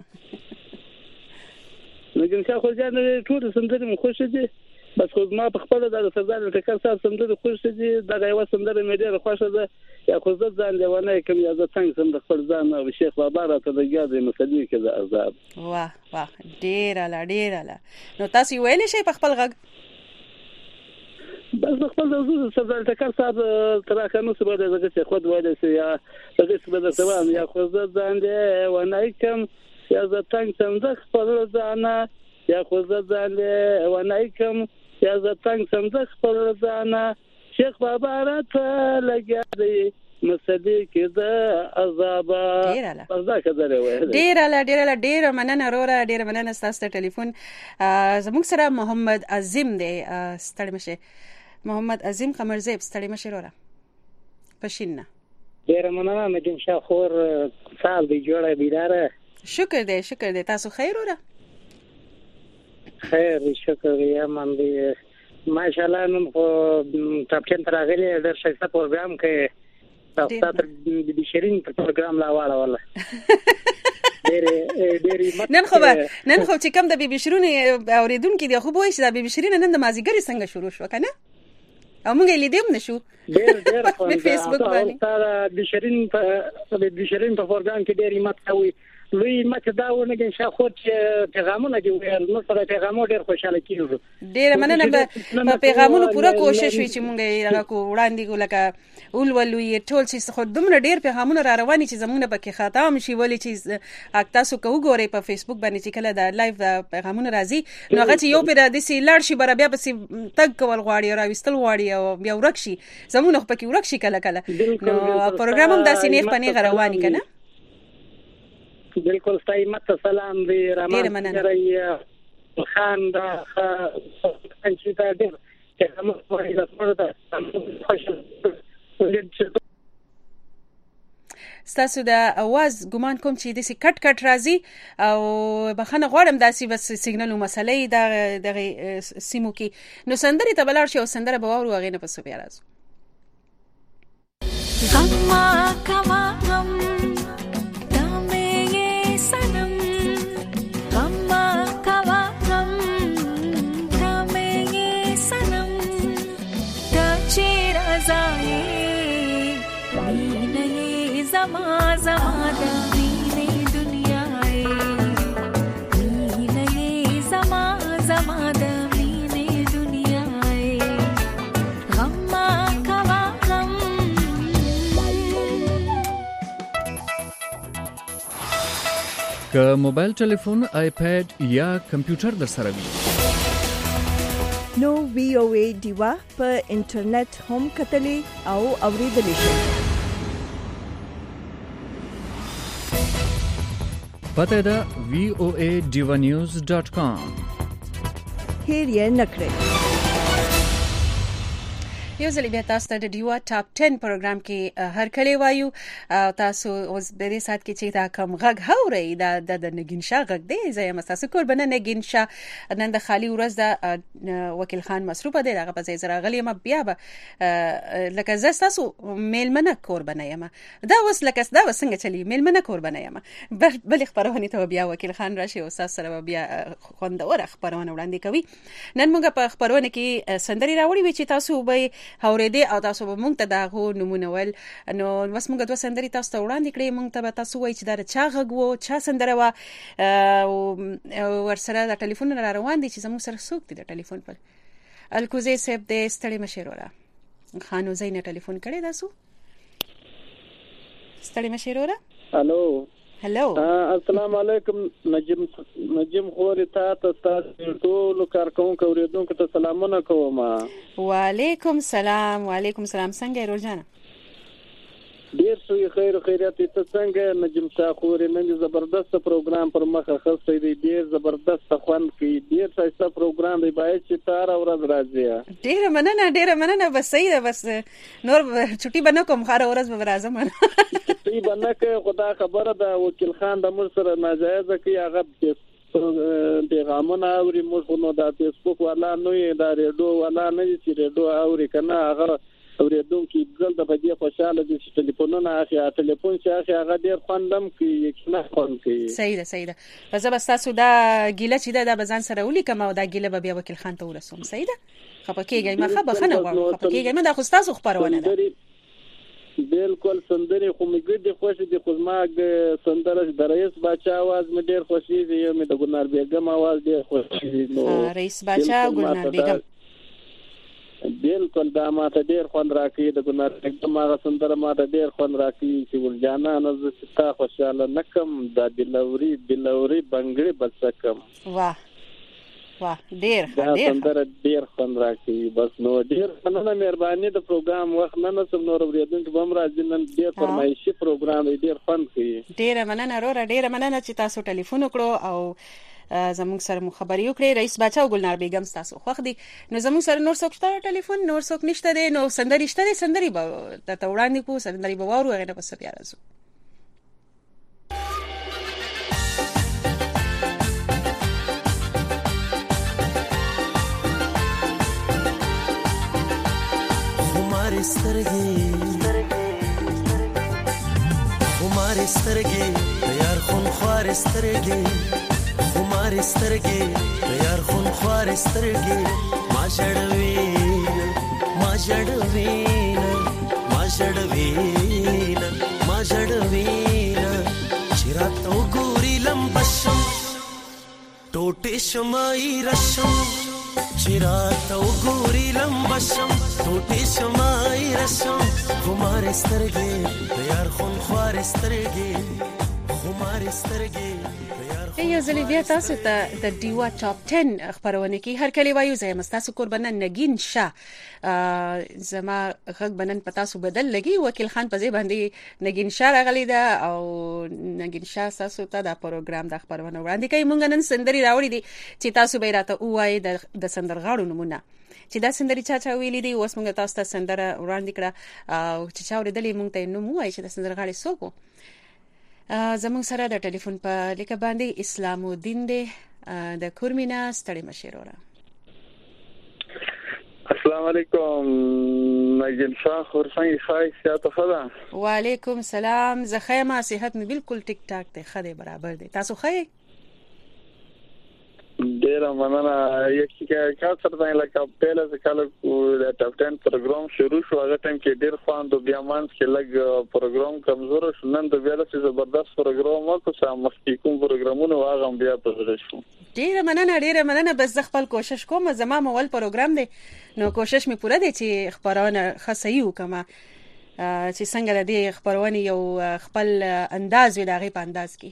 لکه څنګه خو ځان ټول سندري مخ خوشې دي بس خو ما په خپل د سردار ټکر صاحب سندري خوشې دي دا یو سندري مې ډیر خوښه ده یا خو ځان دیوانه کوم یا څنګه سم د خپل ځان او شیخ بابا راته د یادې مسلې کې د عذاب واه ډیر نو تاسو ویلې شي په خپل غږ بس خپل د سردار ټکر صاحب تراکه نو څه به دغه څه خود وایي چې یا دغه څه به سلام یا خو ځان دی ونای کوم یا ځان څنګه خپل ځان یا خو ځان دی ونای کوم یا ځان څنګه خپل ځان شیخ بابا راته لګیږي مسلې کې د عذاب پردا کړه ډیر مننه وروره ډیر مننه تاسو ته ټلیفون زموږ سره محمد عظیم دی ستړي مشه محمد عظیم قمرزیب ستړي مشه وروره پښینه ډیر مننه مدین شاه خور سال دی جوړه بیداره شکر دی تاسو خیر وروره خیر شکر یم باندې ماشاءالله نن خو ټاپ 10 راغلی ډېر ښه پروګرام کې تاسو ته د شیرین پروګرام لا واړه ولا ډېر نن خو چې کوم د بي بي شیرین اوریدونکو دی خو وایي چې د بي بي شیرین نن د مازیګر څنګه شروع شو کنه او موږ لیدم نشو ډېر په فیسبوک باندې د شیرین په پروګرام کې ډېر مت کوي لوی مت دا ونه کې شاخو چې پیغامونه دی ویل نو سره پیغامونه ډېر خوشاله کیږي ډېر مننه په پیغامونو پوره کوشش وی چې مونږ یې هغه کو وړاندې کو لکه ولولوي ټول چې خو دومره ډېر پیغامونه را رواني چې زمونږ پکې خطا هم شي ولې چې تاسو کو ګوري په فیسبوک باندې چې کله د لایو د پیغامونه راځي نو هغه چې یو پر د سي لړ شي بیا پسې تګ کول غواړي او راوستل غواړي او بیا ورکشي زمونږ پکې ورکشي کله نو پروګرام هم داسې نه پني غرواني کنه بالکل ستای مت سلام دی رحمان جری خان دا انشي تا دې چې موږ په دې سره ستاسو د اواز ګمان کوم چې د کټ راځي او بخنه غواړم داسې بس سیګنال مسلې د سیمو کې نو سندري ته بلار شي او سندره به وورو غینه په سو بیا راځو غما کما غم که موبایل ټلیفون آیپاد یا کمپیوټر در سره وي نو وی او ای دیوا په انټرنیټ هم کتلې او اوریدلې شي پته دا voadivanews.com هیر یې نکړئ یو ځل بیا تاسو ته د دیوا ټاپ 10 پروګرام کې هر کله وایو تاسو اوس د دې سات کې چې دا کم غږ هوري دا د نګینشا غږ دی زه تاسو کول بنه نګینشا نن د خالی ورځ د وکیل خان مصروف دی هغه په ځای زرا غلی ما بیا به لکه زه تاسو میلمنه کور بنایم دا وس لکه دا وسنګ چلی میلمنه کور بنایم بل خبرونه ته بیا وکیل خان راشي او تاسو سره بیا خوندور خبرونه وړاندې کوي نن موږ په خبرونه کې سندري راوړي وی چې تاسو به هورېدې او تاسو به مونږ ته دا غو نمونه ول نو بس مونږ دوه سندري تاسو ته وړاندې کړې مونږ ته تاسو وایي چې دا چا غږ وو چا سندره وا ورسره د ټلیفون را روان دي چې زموږ سره څوک دي د ټلیفون پر الکوزي صاحب د ستړي مشیرولا خانو زینه ټلیفون کړی تاسو ستړي مشیرولا هلو السلام علیکم نجم خوري تاسو ټول کارکونکو اوریدونکو ته سلامونه کوم وعلیکم سلام څنګه روزانه ډیر سوی خیر خیرات ته څنګه نجم خوري نن زبردست پروګرام پر مخه خسته دی ډیر زبردست خوان کی ډیر ښه پروګرام دی باید چې تار اورز راځي ډیر مننه بس صحیح ده بس نور چټي بنه کوم خار اورز به راځم ای بنکه خدا خبره ده وکیل خان د مر سره ناجایز کی هغه پیغامونه اوري موږ نو د فیسبوک ولا نو دا ریډیو ولا نه چې ریډیو اوري کنه هغه اوریدونکو ځل د بدی خوشاله دي چې ټلیفونونه اخی ټلیفون چې اخی هغه ډیر خوندم کی یقینا خوند کی صحیح ده پس بس تاسو دا ګیله چې دا بزن سره ولي کما دا ګیله به بیا وکیل خان ته ورسوم صحیح ده خپکیږي ما خبخنه غواړم خپکیږي ما د خوستاسو خبرونه ده بالکل سندري خو مګ دي خوښ دي خو ما سندره د رئیس باچا आवाज مې ډیر خوشي دي مې د ګلنار بیگم आवाज ډیر خوشي دي نو رئیس باچا ګلنار بیگم بالکل دا ما ته ډیر خوند راکې د ګلنار بیگم هغه سندره ما ته ډیر خوند راکې چې ولجانا نو ستا خوشاله نکم دا دلوري بنگړي بچکم واه ډیر سندره ډیر خوند راکې بس نو ډیر مننه مهرباني د پروګرام وخت نه نسم نور اوریدونکو بم راځي نن ډیر فرمایشي پروګرام ډیر خوند کوي ډیر مننه چې تاسو ټلیفون وکړو او زموږ سره خبرې وکړې رئیس باچا او ګلنار بیگم تاسو خوښ دي نو زموږ سره نور څوک شته ټلیفون نور څوک نشته دی نو سندري به ته وړاندې کو سندري به وورو غنه پس بیا راځو سترګې خمار سترګې یار خون خوار سترګې خمار سترګې یار خون خوار سترګې ما شړوین ما شړوین ما شړوین ما شړوین چرته ګوري لمبشم ټوټه شمای رشم چرته ګوري لمبشم ټوټه شمای رشم خمار سترګې یار خون خوار سترګې خمار سترګې یو ځل بیا تاسو ته د ډیوا ټاپ 10 خبرونه کې هر کلی وایو زه مستاسو قربانه نگین شاه زما غږ بنن پتا سو بدل لګي وکیل خان په ځای باندې نگین شاه راغلی دا او نگین شاه تاسو ته د پروګرام د خبرونه وړاندې کوي مونږ نن سندري راوړي دي چې تاسو به راته وایي د سندرغاړو نمونه چې دا سندري چا ویلي دي اوس مونږ تاسو ته سندره وړاندې کړه او چې چا ورېدلې مونږ ته نو وایي چې د سندرغاړي څوک زمون سره د ټلیفون په لیکه باندې اسلام الدین دی د کورمینا ستړي مشیروره. السلام علیکم نگین شاه خورسنګ خای سیاته خدا. وعلیکم السلام زخیمه صحت می بالکل ټیک ټاک دی خدای برابر دی تاسو خای ډیر مننه یکي کا سره لکه پهله ځکه د ټاپ 10 پروګرام شروع شو هغه ټیم کې ډیر فاند بیا مانس کې لګ پروګرام کمزور شو نن د بیا له زبردست پروګرام وکړو سم مخکې کوم پروګرامونه واغم بیا پزړ شو ډیر مننه بس زه خپل کوشش کوم زما مول پروګرام دی نو کوشش می پوره دی چې خبرونه خاصي وکم چې څنګه د دې خبرونه یو خپل انداز وي دغه په انداز کې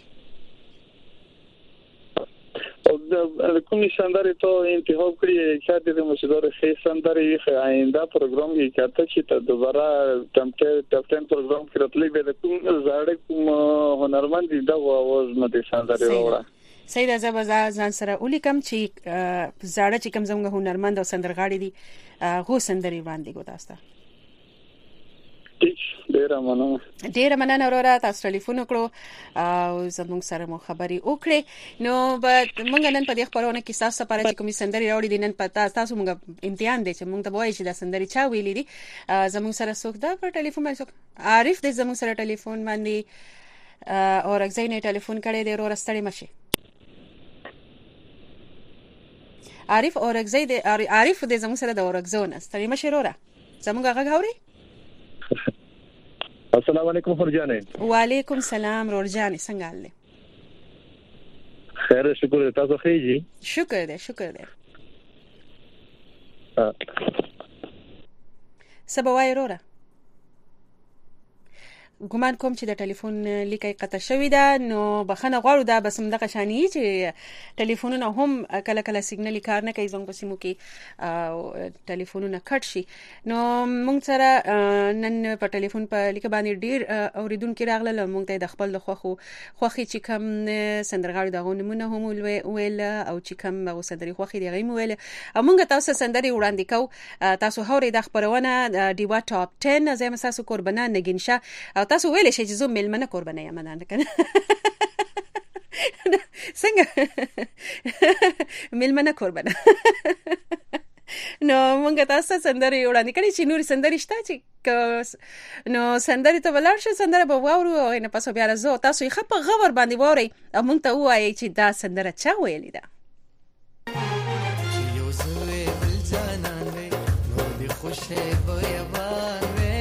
کومې سندرې ته انتخاب کړی چې د مشدور خې سندرې آینده پروګرام کې کاته چې ته دوباره ټاپ 10 پروګرام کې راتلې به کوم زړه کوم هنرمند دا आवाज مته سندرې وره سید ازبا ځان سره ولیکم چې زړه چې کوم زموږ هنرمند او سندرغاړي دي غو سندري باندې ګو تاسو ډیر مننه اورا تاسو ټلیفون وکړو او زموږ سره مو خبري وکړي نو موږ نن په دې خبرونه کې تاسو لپاره چې کومې سندري راوړي دي نن پتا تاسو موږ امتحان دي چې موږ ته وایي چې دا سندري چا ویلي دي زموږ سره څوک دا په ټلیفون باندې عارف دې زموږ سره ټلیفون باندې او راځي نه ټلیفون کړي دی ورو ستړي مشي عارف اورګزی دې عارف دې زموږ سره د اورګزونه ستړي مشي وروره زموږ هغه غوري السلام علیکم فرجانه وعلیکم السلام رورجانه څنګه حال دی خیر شکر تاسو ښه جی شکر دی سبا وای وروره ګمان کوم چې د ټلیفون لیکي قطع شوی دا نو بخنه غواړو دا بس مدغه شانی چې ټلیفونونه هم کله کله سیګنال کار نه کوي زموږ په سیمو کې ټلیفونونه کټ شي نو موږ سره نن په ټلیفون په لیکه باندې ډیر اوریدونکو راغله موږ ته د خپل خوخي چې کم سندرغاړي دغه نمونه هم ویل او چې کم سندري خوخي دی غیم ویل موږ تاسو سندري وړاندې کو تاسو هوري د خبرونه ډیوا ټاپ 10 زم تاسو قربانه نگین شاه او تاسو ویل شئ چې زه ملمنه قربانه یم نه کنه څنګه ملمنه قربانه نو مونږ تاسو سندري وړاندې کړی چې نور سندري شته چې نو سندري ته ولر شي سندره به واورو او نه پاسو بیا راځو تاسو یې خپ غور باندې ووري او مونږ ته وایي چې دا سندره چا ویلې ده یو زوی بل جانان وي نو دي خوشي بویوان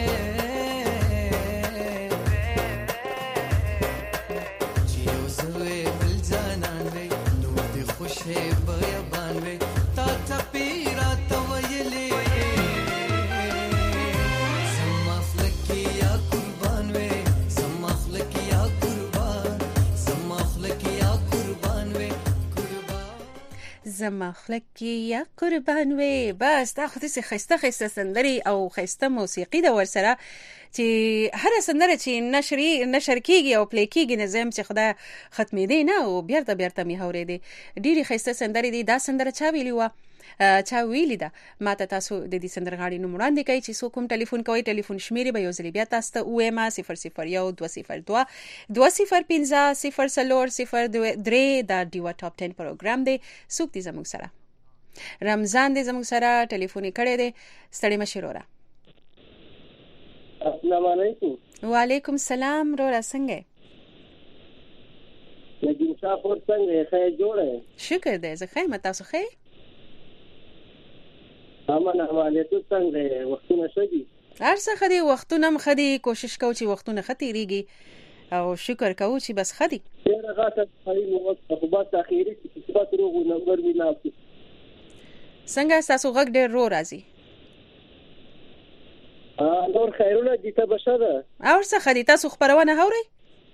زما خلک یا قربان وي بس تا خو دې خسته سندري او خسته موسیقي د ورسره چې هر سندره چې نشر کیږي او پلی کیږي نظم چې خدای ختمې دی نه او بیرته می هورې دی ډیره خسته سندري دي دا سندره چا ویلی ده ماته تاسو د دې سندرغاړي نوم وړاندې کوي چې څوک هم ټلیفون کوي ټلیفون شمیرې به یو ځل بیا تاسو ته وېما 00120020403 دا ډیوا ټاپ 10 پروګرام دی څوک دې زموږ سره رمضان دې زموږ سره ټلیفون کړي دي ستړي مشروره السلام علیکم. وعلیکم السلام. رورا څنګه؟ نجیم شاه خور څنګه خیر جوړه؟ شکر دې زه خیر تاسو خیر؟ امن حواله څنګه وختونه شدي؟ ارڅه خدي وختونه مخدي کوشش کوو چې وختونه ختيريږي او شکر کوو چې بس خدي. ډیره غاټه خالي نو وخت په بس اخیری چې په تروغو نمبر وینا. څنګه تاسو غږ ډېر رو راځي؟ نور خیرونه دي ته بشره. او څه خدي تاسو خبرونه هوري؟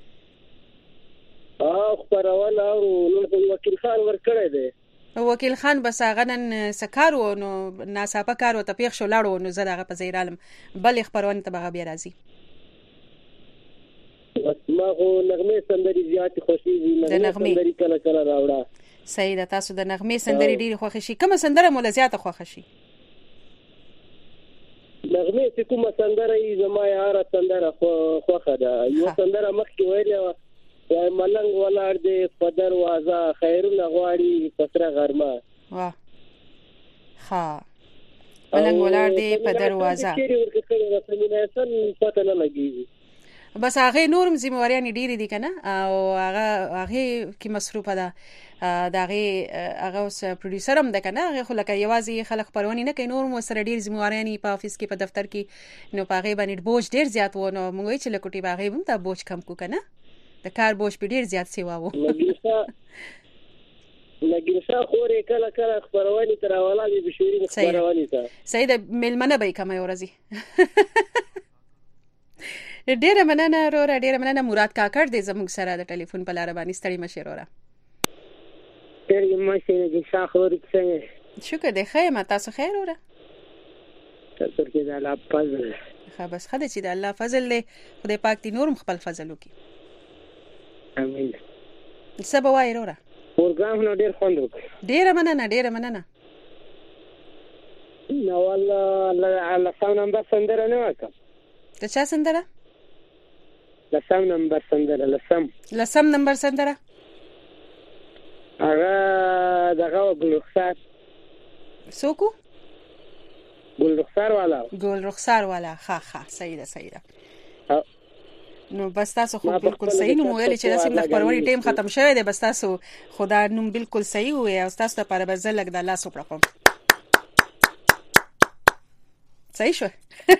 خبرونه او نو وکیل خان ورکړی دی. وکیل خان بس هغه نن سکارو نو ناصافه کارو ته پیښ شو لاړو نو زه دغه په زیر عالم بل خبرونه ته بغا بیا راځي. ما خو نغمه سندري زیات خوشي دي. سندري کله کله راوړه. صحیح ده. تاسو د نغمه سندري ډیر خوښ شي. کومه سندره مولا زیات خوښ شي؟ نغمه چې کومه سندره ای زما یاره سندره خوښه ده. یو سندره مخکې ویلې وای ملنګ ولار دې په دروازه خیرونه غواړي پسره غرمه. واه ها ملنګ ولار دې په دروازه بس هغه نورم ذمہواریان ډیری دي کنه او هغه کی مصروفه ده. هغه اوس پروډوسر هم ده کنه. هغه خو لکه یوازې خلک پرونی نه کوي، نور مو سره ډیر ذمہواریان په افیس کې په دفتر کې نو پاغه باندې بوج ډیر زیات و. نو موږ چې لکوټي باغې هم ته بوج کم کو کنه. د کار بوج په ډیر زیات سی واو. لګین شاه خورې کله کله خبرونه تر اولادې بشوري خبرونه ته سید ملمنه به کومه ورځي. ډیره مننه رورا، ډیره مننه. مراد کاکړ دې زموږ سره د ټلیفون په لار باندې ستړي مشه رورا. ډیره مشه دې شاه خورې څنګه؟ شکر دې خیر. تاسو خیر رورا؟ تاسو کې د الله فضل. بس خدای چې د الله فضل له خدای پاک دې نورم خپل فضل وکي. امين. سبا وای رورا. پروګرام نو ډیر خوند وکړ. ډیره مننه، ډیره مننه. نو الله سم نمبر سندره نه وکړه. د چا سندره؟ لسم نمبر سندره. لسم نمبر سندره هغه دغه ګلرخسار. سوکو ګلرخسار والا. ها صحیح ده. نو بس تاسو خو بالکل صحیح نو ویل چې رسم د خبرونې ټیم ختم شوی دی. بس تاسو خدا نوم بالکل صحیح وي او تاسو لپاره به زه لګ د الله سپر کوم. صحیح شو.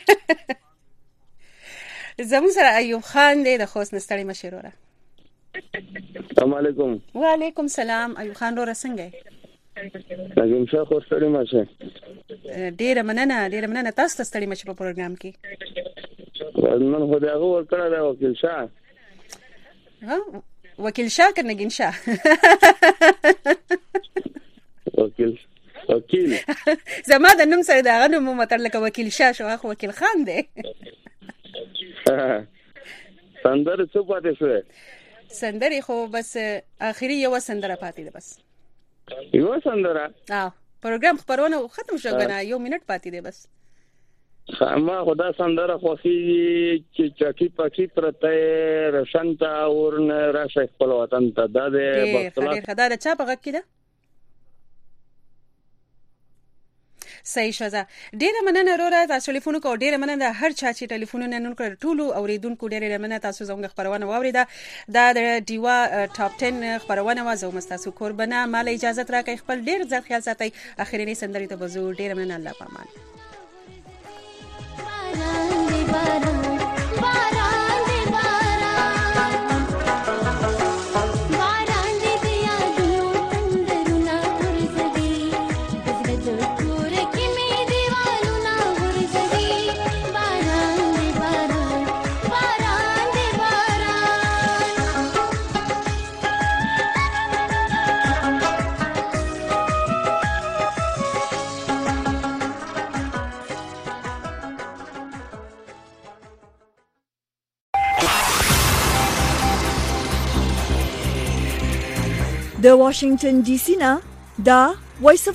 زموږ سره ایوب خان دی د خوست نستړی مشروره. السلام علیکم. وعلیکم السلام. ایوب خان رورا څنګه؟ نجیم شاه خور ستړی مشه. ډیره مننه. تاسو ستړی مشه په پروګرام کې. نن خو دغه ورکړه دا وکیل شاه. وکیل شاه کنه نگین شاه. وکیل زما د نوم سره دا غنو مو متر لکه وکیل شاه شو. اخو وکیل خان دی. سندره څه پاتې شو؟ سندره خو بس اخیری یو سندره پاتې ده. بس یو سندره؟ پروګرام خبرونه ختم شو غنا. یو منټ پاتې ده بس. ما خدا سندره خوښي چې چاکی پاکی پرته رشنتا ورن راشه خپل وطن ته د بختلا خدای چا په غږ کې ده. صحیح شوزه. ډیره مننه رورا. تاسو ټلیفون کو ډیره مننه هر چا چې ټلیفون نن کړ. ټولو اوریدونکو ډیره مننه. تاسو زموږ خبرونه واوریده. دا د دیوا ټاپ 10 خبرونه وازو مستاسو قربانه. مال اجازه راکې خپل ډیر ځات خیال ساتي. اخرنی سندري ته بزور. ډیره مننه. الله پامان. د واشنگټن ډي سي نه دا وایس